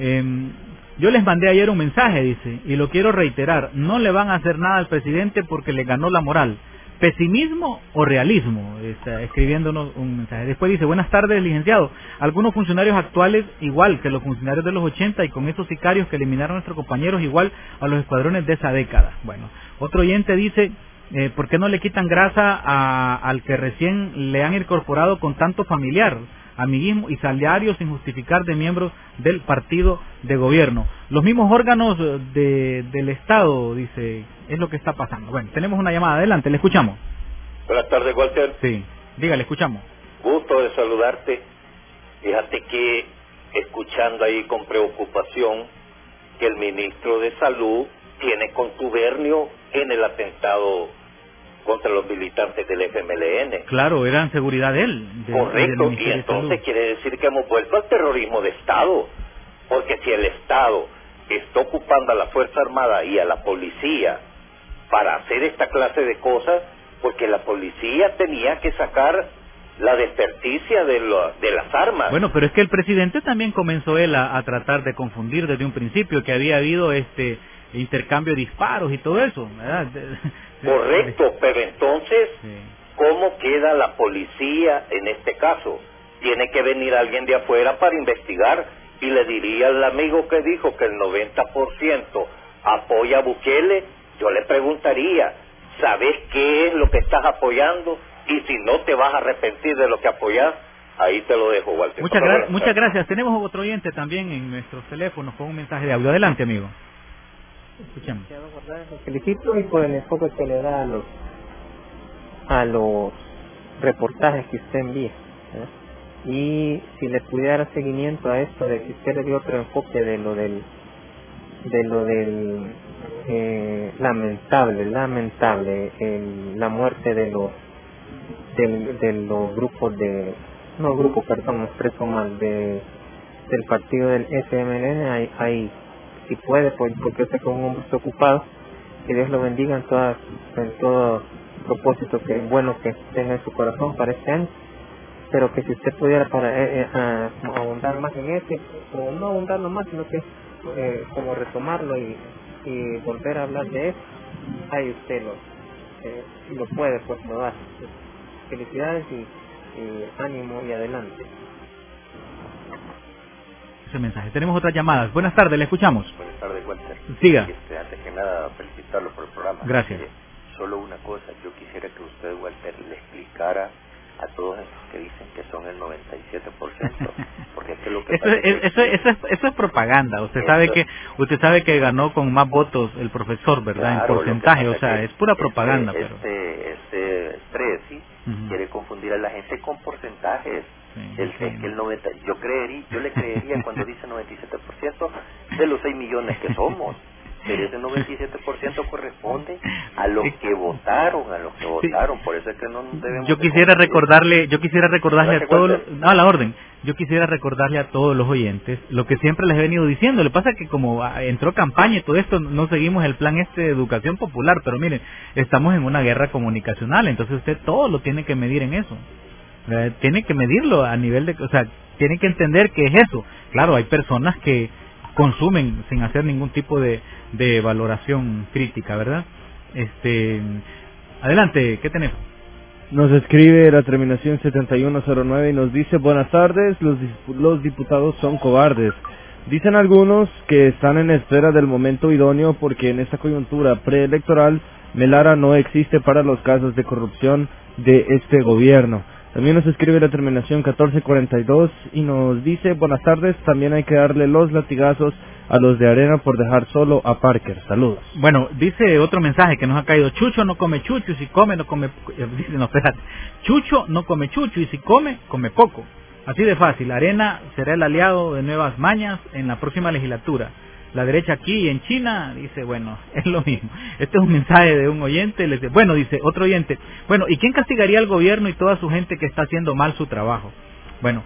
yo les mandé ayer un mensaje, dice, y lo quiero reiterar, no le van a hacer nada al presidente porque le ganó la moral. ¿Pesimismo o realismo? Está escribiéndonos un mensaje. Después dice, buenas tardes, licenciado. Algunos funcionarios actuales, igual que los funcionarios de los 80, y con esos sicarios que eliminaron a nuestros compañeros, igual a los escuadrones de esa década. Bueno, otro oyente dice, ¿por qué no le quitan grasa al que recién le han incorporado con tanto familiar, amiguismo y salario sin justificar de miembros del partido de gobierno? Los mismos órganos del Estado, dice, es lo que está pasando. Bueno, tenemos una llamada, adelante, le escuchamos. Buenas tardes, Walter. Sí, diga, le escuchamos. Gusto de saludarte. Fíjate que escuchando ahí con preocupación que el ministro de Salud tiene contubernio en el atentado contra los militantes del FMLN. Claro, eran seguridad de él. Correcto, y entonces quiere decir que hemos vuelto al terrorismo de Estado, porque si el Estado está ocupando a la Fuerza Armada y a la policía para hacer esta clase de cosas, porque la policía tenía que sacar la desperticia de las armas. Bueno, pero es que el presidente también comenzó él a tratar de confundir desde un principio que había habido intercambio de disparos y todo eso, ¿verdad? Correcto, pero entonces, ¿cómo queda la policía en este caso? Tiene que venir alguien de afuera para investigar, y le diría al amigo que dijo que el 90% apoya a Bukele, yo le preguntaría, ¿sabes qué es lo que estás apoyando? Y si no te vas a arrepentir de lo que apoyas, Ahí te lo dejo, Walter. Muchas gracias. Tenemos otro oyente también en nuestros teléfonos con un mensaje de audio. Adelante, amigo. Escuchemos. Felicito y por el enfoque que le da a los reportajes que usted envía. Y si le pudiera dar seguimiento a esto de que usted le dio otro enfoque de lo del lamentable la muerte de los grupos del partido del FMLN. Ahí si puede, pues, porque usted con un hombre ocupado, que Dios lo bendiga en todo propósito que bueno que tenga en su corazón para este año, pero que si usted pudiera ahondar más en ese, o no ahondar más, sino que como retomarlo y volver a hablar de eso, ahí usted lo puede, pues lo da. Felicidades y ánimo y adelante. Ese mensaje. Tenemos otras llamadas. Buenas tardes, le escuchamos. Buenas tardes, Walter. Siga. Antes que nada, felicitarlo por el programa. Gracias. Solo una cosa, yo quisiera que usted, Walter, le explicara a todos estos que dicen que son el 97%, porque es que lo que eso es propaganda. Usted sabe que ganó con más votos el profesor, ¿verdad? Claro, en porcentaje, o sea, es pura propaganda. Este Presi quiere confundir a la gente con porcentajes. Yo le creería cuando dice 97% de los 6 millones que somos. Pero ese 97% corresponde a los que votaron, por eso es que no debemos. Yo quisiera recordarle a todos, yo quisiera recordarle a todos los oyentes lo que siempre les he venido diciendo. Le pasa que como entró campaña y todo esto, no seguimos el plan de educación popular, pero miren, estamos en una guerra comunicacional, entonces usted todo lo tiene que medir en eso. Tiene que medirlo a nivel de, o sea, tiene que entender que es eso. Claro, hay personas que consumen sin hacer ningún tipo de valoración crítica, ¿verdad? Adelante, ¿qué tenemos? Nos escribe la terminación 7109 y nos dice: buenas tardes, los diputados son cobardes. Dicen algunos que están en espera del momento idóneo porque en esta coyuntura preelectoral Melara no existe para los casos de corrupción de este gobierno. También nos escribe la terminación 1442 y nos dice: buenas tardes, también hay que darle los latigazos a los de Arena por dejar solo a Parker. Saludos. Bueno, dice otro mensaje que nos ha caído: Chucho no come chucho y si come no come... Chucho no come chucho y si come, come poco. Así de fácil. Arena será el aliado de Nuevas Mañas en la próxima legislatura. La derecha aquí y en China, dice, bueno, es lo mismo. Este es un mensaje de un oyente. Bueno, dice otro oyente: bueno, ¿y quién castigaría al gobierno y toda su gente que está haciendo mal su trabajo? Bueno,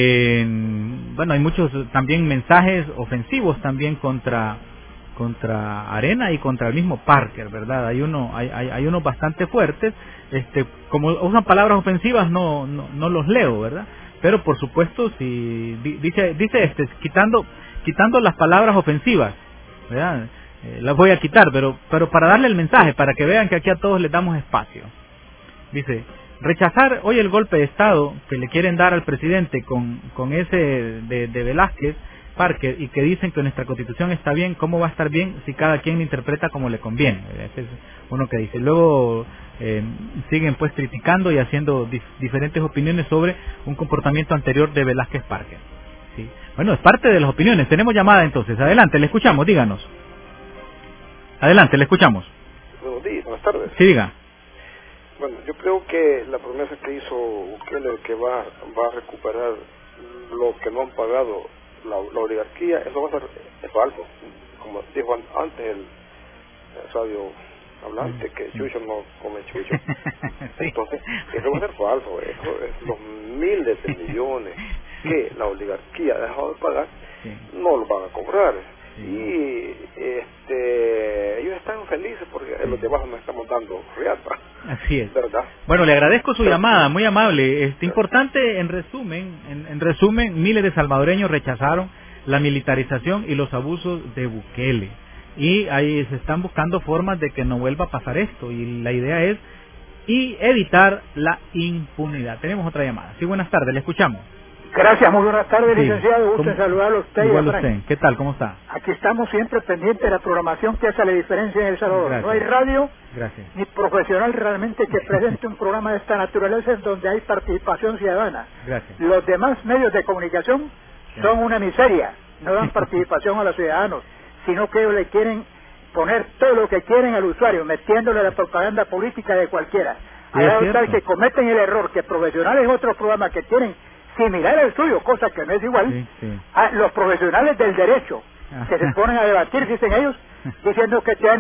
hay muchos también mensajes ofensivos también contra Arena y contra el mismo Parker, ¿verdad? Hay unos bastante fuertes. Como usan palabras ofensivas, no los leo, ¿verdad? Pero por supuesto, si dice quitando las palabras ofensivas, ¿verdad? Las voy a quitar, pero para darle el mensaje, para que vean que aquí a todos les damos espacio. Dice: rechazar hoy el golpe de Estado que le quieren dar al presidente con ese de Velázquez, Parker, y que dicen que nuestra Constitución está bien. ¿Cómo va a estar bien si cada quien la interpreta como le conviene? Ese es uno que dice. Luego siguen pues criticando y haciendo diferentes opiniones sobre un comportamiento anterior de Velázquez Parker. Sí. Bueno, es parte de las opiniones. Tenemos llamada entonces. Adelante, le escuchamos, díganos. Adelante, le escuchamos. Buenos días, buenas tardes. Sí, diga. Bueno, yo creo que la promesa que hizo Bukele, que va a recuperar lo que no han pagado la oligarquía, eso va a ser falso. Como dijo antes el sabio hablante, que Chucho no come chucho. Sí. Entonces, eso va a ser falso. Eso es los miles de millones que la oligarquía ha dejado de pagar, no lo van a cobrar. Y ellos están felices porque los de abajo no estamos dando riata. Así es. ¿Verdad? Bueno, le agradezco su llamada, muy amable. Importante, en resumen, miles de salvadoreños rechazaron la militarización y los abusos de Bukele. Y ahí se están buscando formas de que no vuelva a pasar esto. Y la idea es evitar la impunidad. Tenemos otra llamada. Sí, buenas tardes, le escuchamos. Gracias, muy buenas tardes, Sí. licenciado. Gusto en saludarlo a usted Igual y a Frank. usted. ¿Qué tal? ¿Cómo está? Aquí estamos siempre pendientes de la programación que hace la diferencia en El Salvador. Gracias. No hay radio Gracias. ni profesional realmente que presente un programa de esta naturaleza en donde hay participación ciudadana. Gracias. Los demás medios de comunicación son una miseria, no dan participación a los ciudadanos, sino que le quieren poner todo lo que quieren al usuario, metiéndole la propaganda política de cualquiera. Sí, Hay es tal cierto. que cometen el error que profesionales en otros programas que tienen similar al suyo, cosa que no es igual, Sí, sí. los profesionales del derecho que se ponen a debatir, dicen ellos, diciendo que tienen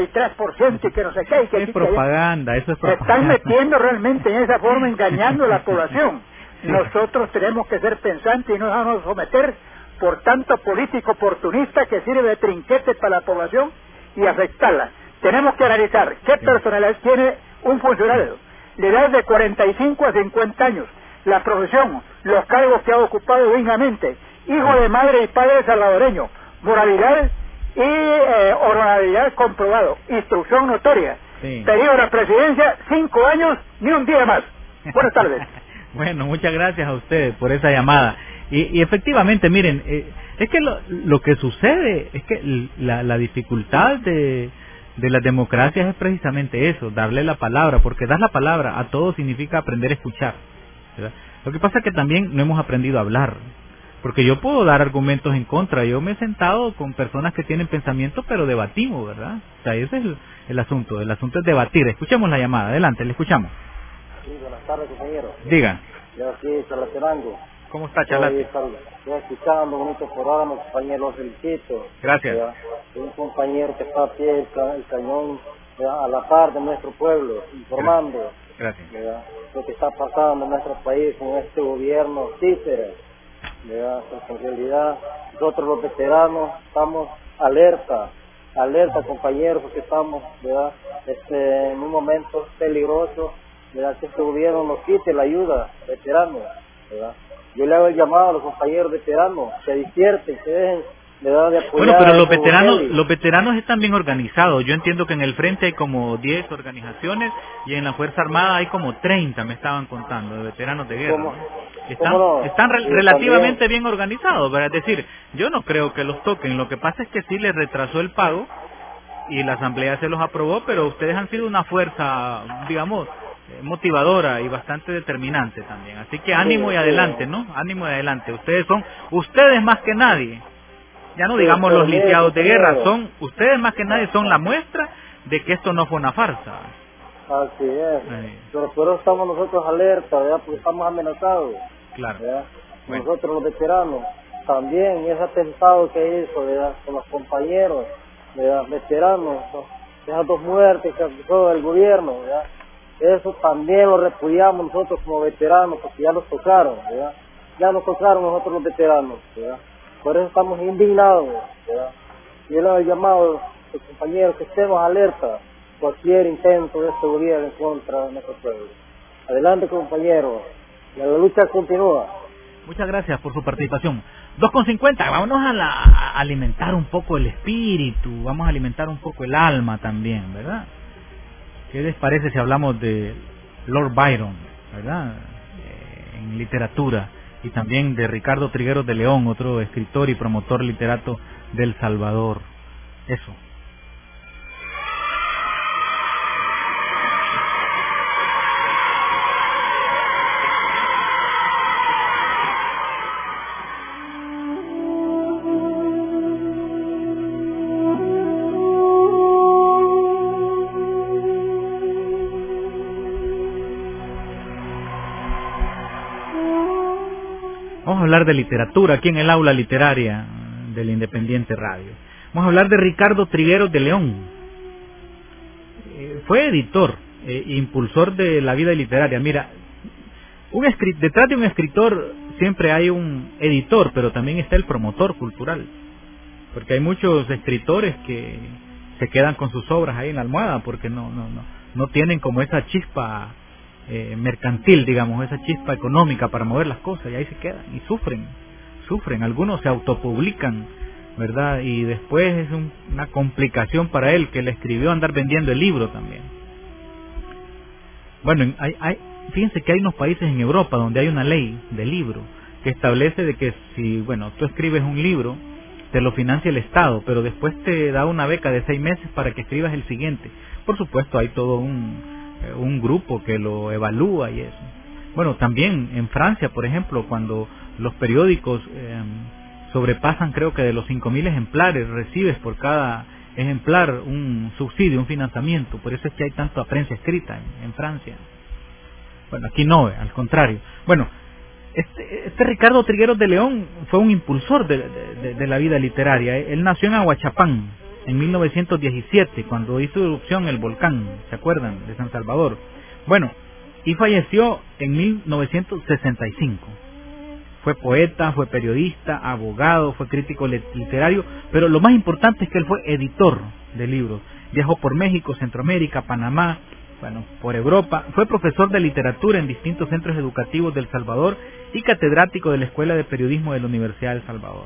93% y que no sé qué, y que Es aquí, que allá. propaganda, eso es Se están propaganda. metiendo realmente en esa forma, engañando a la población. Sí. Nosotros tenemos que ser pensantes y no dejarnos someter por tanto político oportunista que sirve de trinquete para la población y afectarla. Tenemos que analizar qué personalidad tiene un funcionario de edad de 45 a 50 años, la profesión, los cargos que ha ocupado dignamente, hijo de madre y padre salvadoreño, moralidad y honorabilidad comprobado, instrucción notoria, Sí. periodo de la presidencia 5 años ni un día más. Buenas tardes. Bueno, muchas gracias a ustedes por esa llamada. Y efectivamente, miren, es que lo que sucede es que la dificultad de las democracias es precisamente eso, darle la palabra, porque dar la palabra a todos significa aprender a escuchar, ¿verdad? Lo que pasa es que también no hemos aprendido a hablar, porque yo puedo dar argumentos en contra, yo me he sentado con personas que tienen pensamiento, pero debatimos, ¿verdad? O sea, ese es el asunto es debatir. Escuchemos la llamada, adelante, le escuchamos. Sí, buenas tardes, compañero. Diga. Yo aquí, Charlatenango. ¿Cómo está, Charlate? Estoy escuchando bonito programa, compañero, los felicito. Gracias. ¿Verdad? Es un compañero que está a pie del cañón, ¿verdad? A la par de nuestro pueblo, informando. Gracias. ¿Verdad? Lo que está pasando en nuestro país con este gobierno títere, ¿verdad? Porque en realidad nosotros los veteranos estamos alerta, compañeros, porque estamos, ¿verdad? En un momento peligroso, ¿verdad? Que este gobierno nos quite la ayuda, veteranos, ¿verdad? Yo le hago el llamado a los compañeros veteranos que despierten, que dejen, ¿verdad?, de apoyar. Bueno, pero a los veteranos están bien organizados. Yo entiendo que en el frente hay como 10 organizaciones y en la Fuerza Armada hay como 30, me estaban contando, de veteranos de guerra. ¿Cómo? ¿No? Están Sí, relativamente también. bien organizados, ¿verdad? Es decir, yo no creo que los toquen. Lo que pasa es que sí les retrasó el pago y la Asamblea se los aprobó, pero ustedes han sido una fuerza, digamos, motivadora y bastante determinante también. Así que ánimo y adelante, ¿no? Ánimo y adelante. Ustedes más que nadie, ya no digamos los lisiados de guerra, ustedes más que nadie son la muestra de que esto no fue una farsa. Así es. Pero por eso estamos nosotros alerta, ¿verdad? Porque estamos amenazados. Claro. ¿Verdad? Nosotros los veteranos, también ese atentado que hizo, ¿verdad?, con los compañeros, ¿verdad?, veteranos, ¿no?, esas 2 muertes que acusó el gobierno, ¿verdad? Eso también lo repudiamos nosotros como veteranos, porque ya nos tocaron, ¿verdad? Ya nos tocaron nosotros los veteranos, ¿verdad? Por eso estamos indignados, ¿verdad? Yo le he llamado a los compañeros que estemos alerta cualquier intento de este gobierno en contra de nuestro pueblo. Adelante, compañeros, la lucha continúa. Muchas gracias por su participación. 2:50, vámonos a alimentar un poco el espíritu, vamos a alimentar un poco el alma también, ¿verdad? ¿Qué les parece si hablamos de Lord Byron, ¿verdad? En literatura, y también de Ricardo Trigueros de León, otro escritor y promotor literato del Salvador. Eso. Vamos a hablar de literatura aquí en el aula literaria del Independiente Radio. Vamos a hablar de Ricardo Trigueros de León. Fue editor, impulsor de la vida literaria. Mira, detrás de un escritor siempre hay un editor, pero también está el promotor cultural. Porque hay muchos escritores que se quedan con sus obras ahí en la almohada porque no tienen como esa chispa mercantil, digamos, esa chispa económica para mover las cosas, y ahí se quedan y sufren, algunos se autopublican, ¿verdad? Y después es una complicación para él que le escribió andar vendiendo el libro también. Bueno, fíjense que hay unos países en Europa donde hay una ley del libro que establece de que si, bueno, tú escribes un libro, te lo financia el Estado, pero después te da una beca de 6 meses para que escribas el siguiente. Por supuesto, hay todo un grupo que lo evalúa y eso. Bueno, también en Francia, por ejemplo, cuando los periódicos sobrepasan, creo que de los 5.000 ejemplares, recibes por cada ejemplar un subsidio, un financiamiento. Por eso es que hay tanta prensa escrita en Francia. Bueno, aquí no, al contrario. Bueno, este Ricardo Trigueros de León fue un impulsor de la vida literaria. Él nació en Aguachapán en 1917, cuando hizo erupción el volcán, ¿se acuerdan? De San Salvador. Bueno, y falleció en 1965. Fue poeta, fue periodista, abogado, fue crítico literario, pero lo más importante es que él fue editor de libros. Viajó por México, Centroamérica, Panamá, bueno, por Europa. Fue profesor de literatura en distintos centros educativos de El Salvador y catedrático de la Escuela de Periodismo de la Universidad de El Salvador.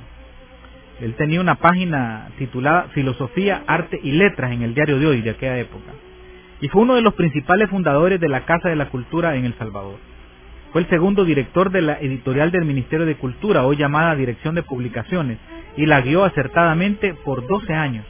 Él tenía una página titulada Filosofía, Arte y Letras en el Diario de Hoy de aquella época. Y fue uno de los principales fundadores de la Casa de la Cultura en El Salvador. Fue el segundo director de la editorial del Ministerio de Cultura, hoy llamada Dirección de Publicaciones, y la guió acertadamente por 12 años.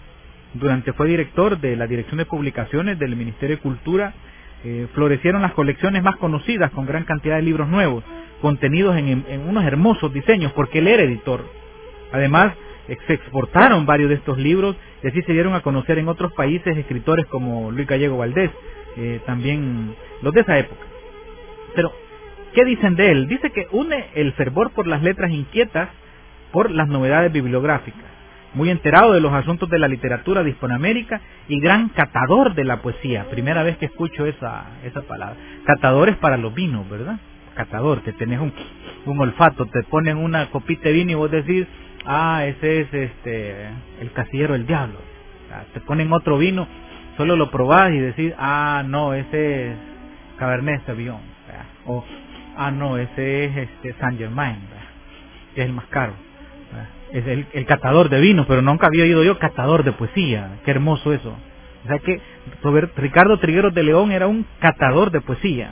Fue director de la Dirección de Publicaciones del Ministerio de Cultura, florecieron las colecciones más conocidas con gran cantidad de libros nuevos, contenidos en unos hermosos diseños, porque él era editor. Además, se exportaron varios de estos libros y así se dieron a conocer en otros países escritores como Luis Gallego Valdés, también los de esa época. Pero, ¿qué dicen de él? Dice que une el fervor por las letras inquietas por las novedades bibliográficas, muy enterado de los asuntos de la literatura de Hispanoamérica y gran catador de la poesía. Primera vez que escucho esa palabra. Catador es para los vinos, ¿verdad? Catador, que tenés un olfato, te ponen una copita de vino y vos decís, ese es el Casillero del Diablo. Te ponen otro vino, solo lo probás y decís, no, ese es Cabernet Sauvignon, o no, ese es Saint Germain, que es el más caro. Es el catador de vinos, pero nunca había oído yo catador de poesía. Qué hermoso eso. O sea que Ricardo Trigueros de León era un catador de poesía.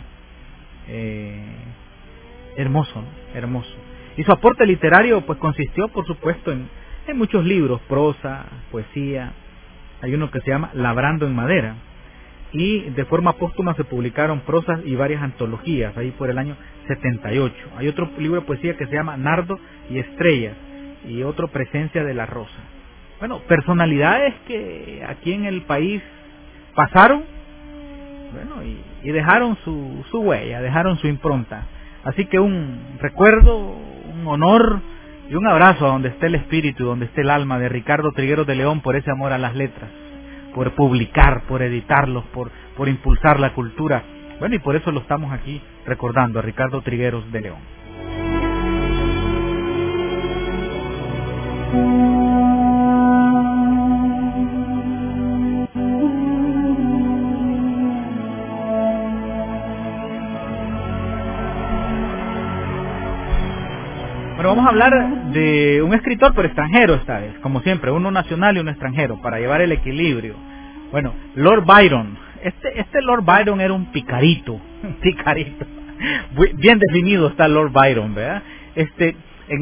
Hermoso, ¿no? Hermoso. Y su aporte literario pues consistió, por supuesto, en muchos libros, prosa, poesía. Hay uno que se llama Labrando en Madera, y de forma póstuma se publicaron prosas y varias antologías, ahí por el año 78. Hay otro libro de poesía que se llama Nardo y Estrellas, y otro Presencia de la Rosa. Bueno, personalidades que aquí en el país pasaron, bueno, y dejaron su huella, dejaron su impronta. Así que un recuerdo, un honor y un abrazo a donde esté el espíritu, donde esté el alma de Ricardo Trigueros de León, por ese amor a las letras, por publicar, por editarlos, por impulsar la cultura. Bueno, y por eso lo estamos aquí recordando a Ricardo Trigueros de León. Bueno, vamos a hablar de un escritor pero extranjero esta vez, como siempre, uno nacional y uno extranjero, para llevar el equilibrio. Bueno, Lord Byron. Este Lord Byron era un picarito, bien definido está Lord Byron, ¿verdad? En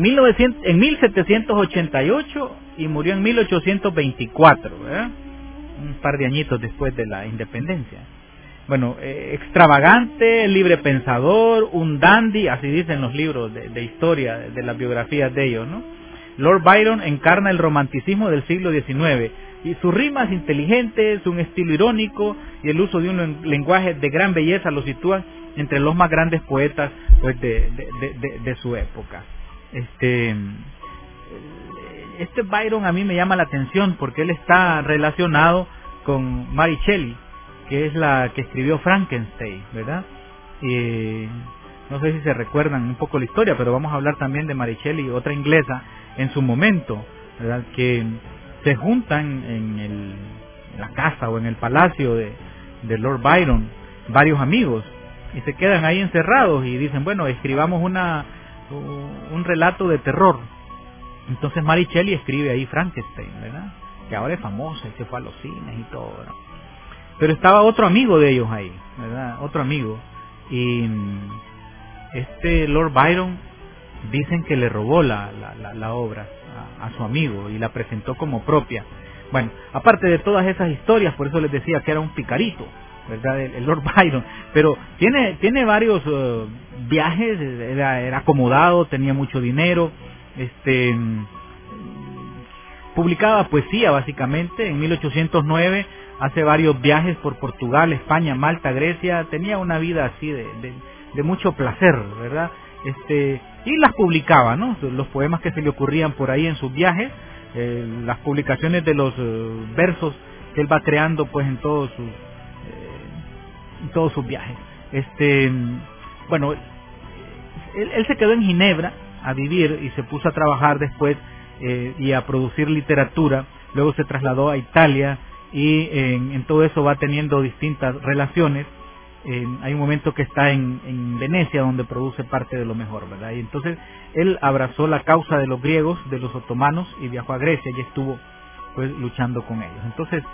1788 y murió en 1824, ¿verdad? Un par de añitos después de la independencia. Bueno, extravagante, libre pensador, un dandy, así dicen los libros de historia, de las biografías de ellos, ¿no? Lord Byron encarna el romanticismo del siglo XIX, y sus rimas inteligentes, un estilo irónico y el uso de un lenguaje de gran belleza lo sitúan entre los más grandes poetas pues de su época. Este Byron a mí me llama la atención porque él está relacionado con Mary Shelley, que es la que escribió Frankenstein, ¿verdad? No sé si se recuerdan un poco la historia, pero vamos a hablar también de Mary Shelley, otra inglesa en su momento, ¿verdad? Que se juntan en la casa o en el palacio de Lord Byron varios amigos y se quedan ahí encerrados y dicen, bueno, escribamos un relato de terror. Entonces Mary Shelley escribe ahí Frankenstein, ¿verdad? Que ahora es famosa y se fue a los cines y todo, ¿verdad? Pero estaba otro amigo de ellos ahí, ¿verdad? Otro amigo. Y Lord Byron dicen que le robó la obra a su amigo y la presentó como propia. Bueno, aparte de todas esas historias, por eso les decía que era un picarito, ¿verdad? El Lord Byron, pero tiene varios viajes, era acomodado, tenía mucho dinero, publicaba poesía básicamente. En 1809 hace varios viajes por Portugal, España, Malta, Grecia. Tenía una vida así de mucho placer, ¿verdad? Y las publicaba, ¿no? Los poemas que se le ocurrían por ahí en sus viajes, las publicaciones de los versos que él va creando pues en todos sus viajes. Bueno, él se quedó en Ginebra a vivir y se puso a trabajar después y a producir literatura. Luego se trasladó a Italia y en todo eso va teniendo distintas relaciones. Hay un momento que está en Venecia, donde produce parte de lo mejor, ¿verdad? Y entonces él abrazó la causa de los griegos, de los otomanos, y viajó a Grecia y estuvo pues luchando con ellos. Entonces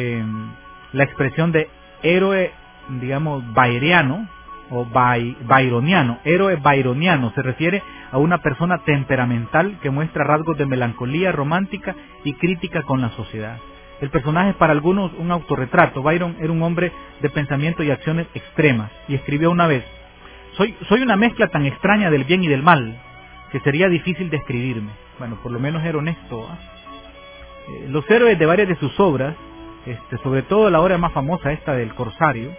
la expresión de héroe, digamos, byroniano o byroniano, héroe byroniano, se refiere a una persona temperamental que muestra rasgos de melancolía romántica y crítica con la sociedad. El personaje es para algunos un autorretrato. Byron era un hombre de pensamiento y acciones extremas, y escribió una vez: soy una mezcla tan extraña del bien y del mal que sería difícil describirme. Bueno, por lo menos era honesto, ¿eh? Los héroes de varias de sus obras, sobre todo la obra más famosa, esta del Corsario,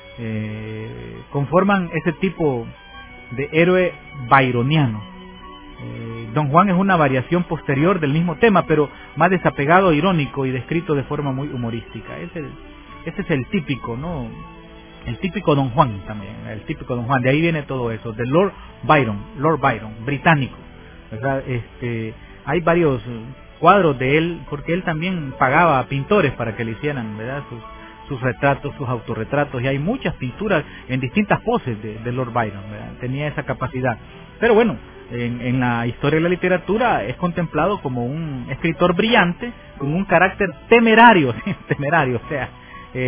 conforman ese tipo de héroe byroniano. Don Juan es una variación posterior del mismo tema, pero más desapegado, irónico y descrito de forma muy humorística. Ese es el típico, ¿no? El típico Don Juan también, el típico Don Juan. De ahí viene todo eso, de Lord Byron, británico, ¿verdad? Hay varios cuadros de él, porque él también pagaba a pintores para que le hicieran, ¿verdad?, sus retratos, sus autorretratos, y hay muchas pinturas en distintas poses de Lord Byron, ¿verdad? Tenía esa capacidad. Pero bueno, en la historia de la literatura es contemplado como un escritor brillante con un carácter temerario, temerario, o sea,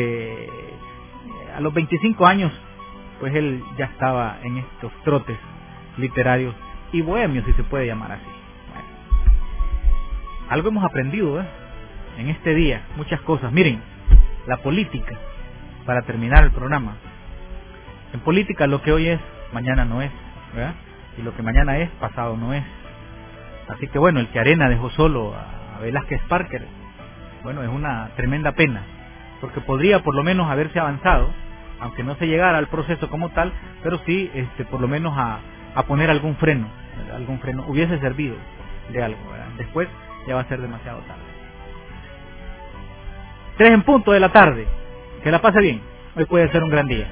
a los 25 años pues él ya estaba en estos trotes literarios y bohemios, si se puede llamar así. Bueno, algo hemos aprendido en este día, muchas cosas. Miren, la política, para terminar el programa. En política lo que hoy es, mañana no es, ¿verdad? Y lo que mañana es, pasado no es. Así que bueno, el que Arena dejó solo a Velázquez Parker, bueno, es una tremenda pena, porque podría por lo menos haberse avanzado, aunque no se llegara al proceso como tal, pero sí por lo menos a poner algún freno, hubiese servido de algo, ¿verdad? Después ya va a ser demasiado tarde. 3:00 p.m, que la pase bien, hoy puede ser un gran día.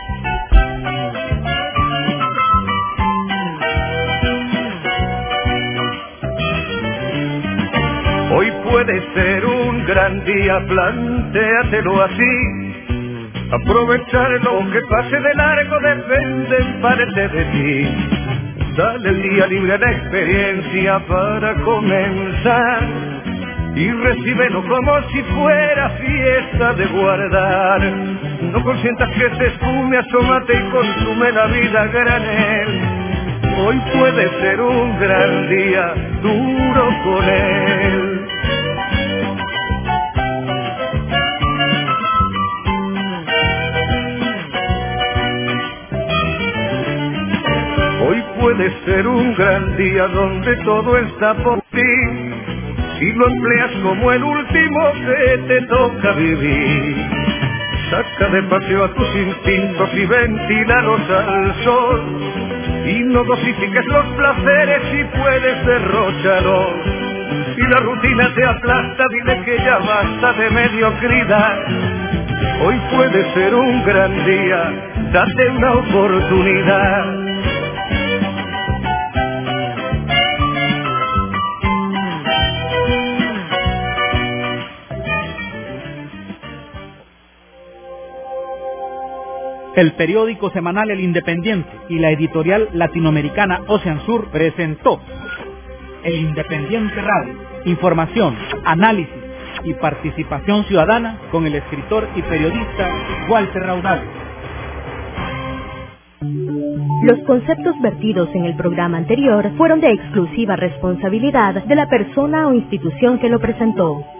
Hoy puede ser un gran día, plantéatelo así. Aprovechar lo que pase de largo depende en parte de ti. Dale el día libre a la experiencia para comenzar y recíbelo como si fuera fiesta de guardar. No consientas que se esfume, asómate y consume la vida a granel. Hoy puede ser un gran día, duro con él. Hoy puede ser un gran día donde todo está por ti, si lo empleas como el último que te toca vivir. Saca de paseo a tus instintos y ventílalos al sol, y no dosifiques los placeres si puedes derrocharlos. Si la rutina te aplasta, dile que ya basta de mediocridad. Hoy puede ser un gran día, date una oportunidad. El periódico semanal El Independiente y la editorial latinoamericana Ocean Sur presentó El Independiente Radio. Información, análisis y participación ciudadana con el escritor y periodista Walter Raudal. Los conceptos vertidos en el programa anterior fueron de exclusiva responsabilidad de la persona o institución que lo presentó.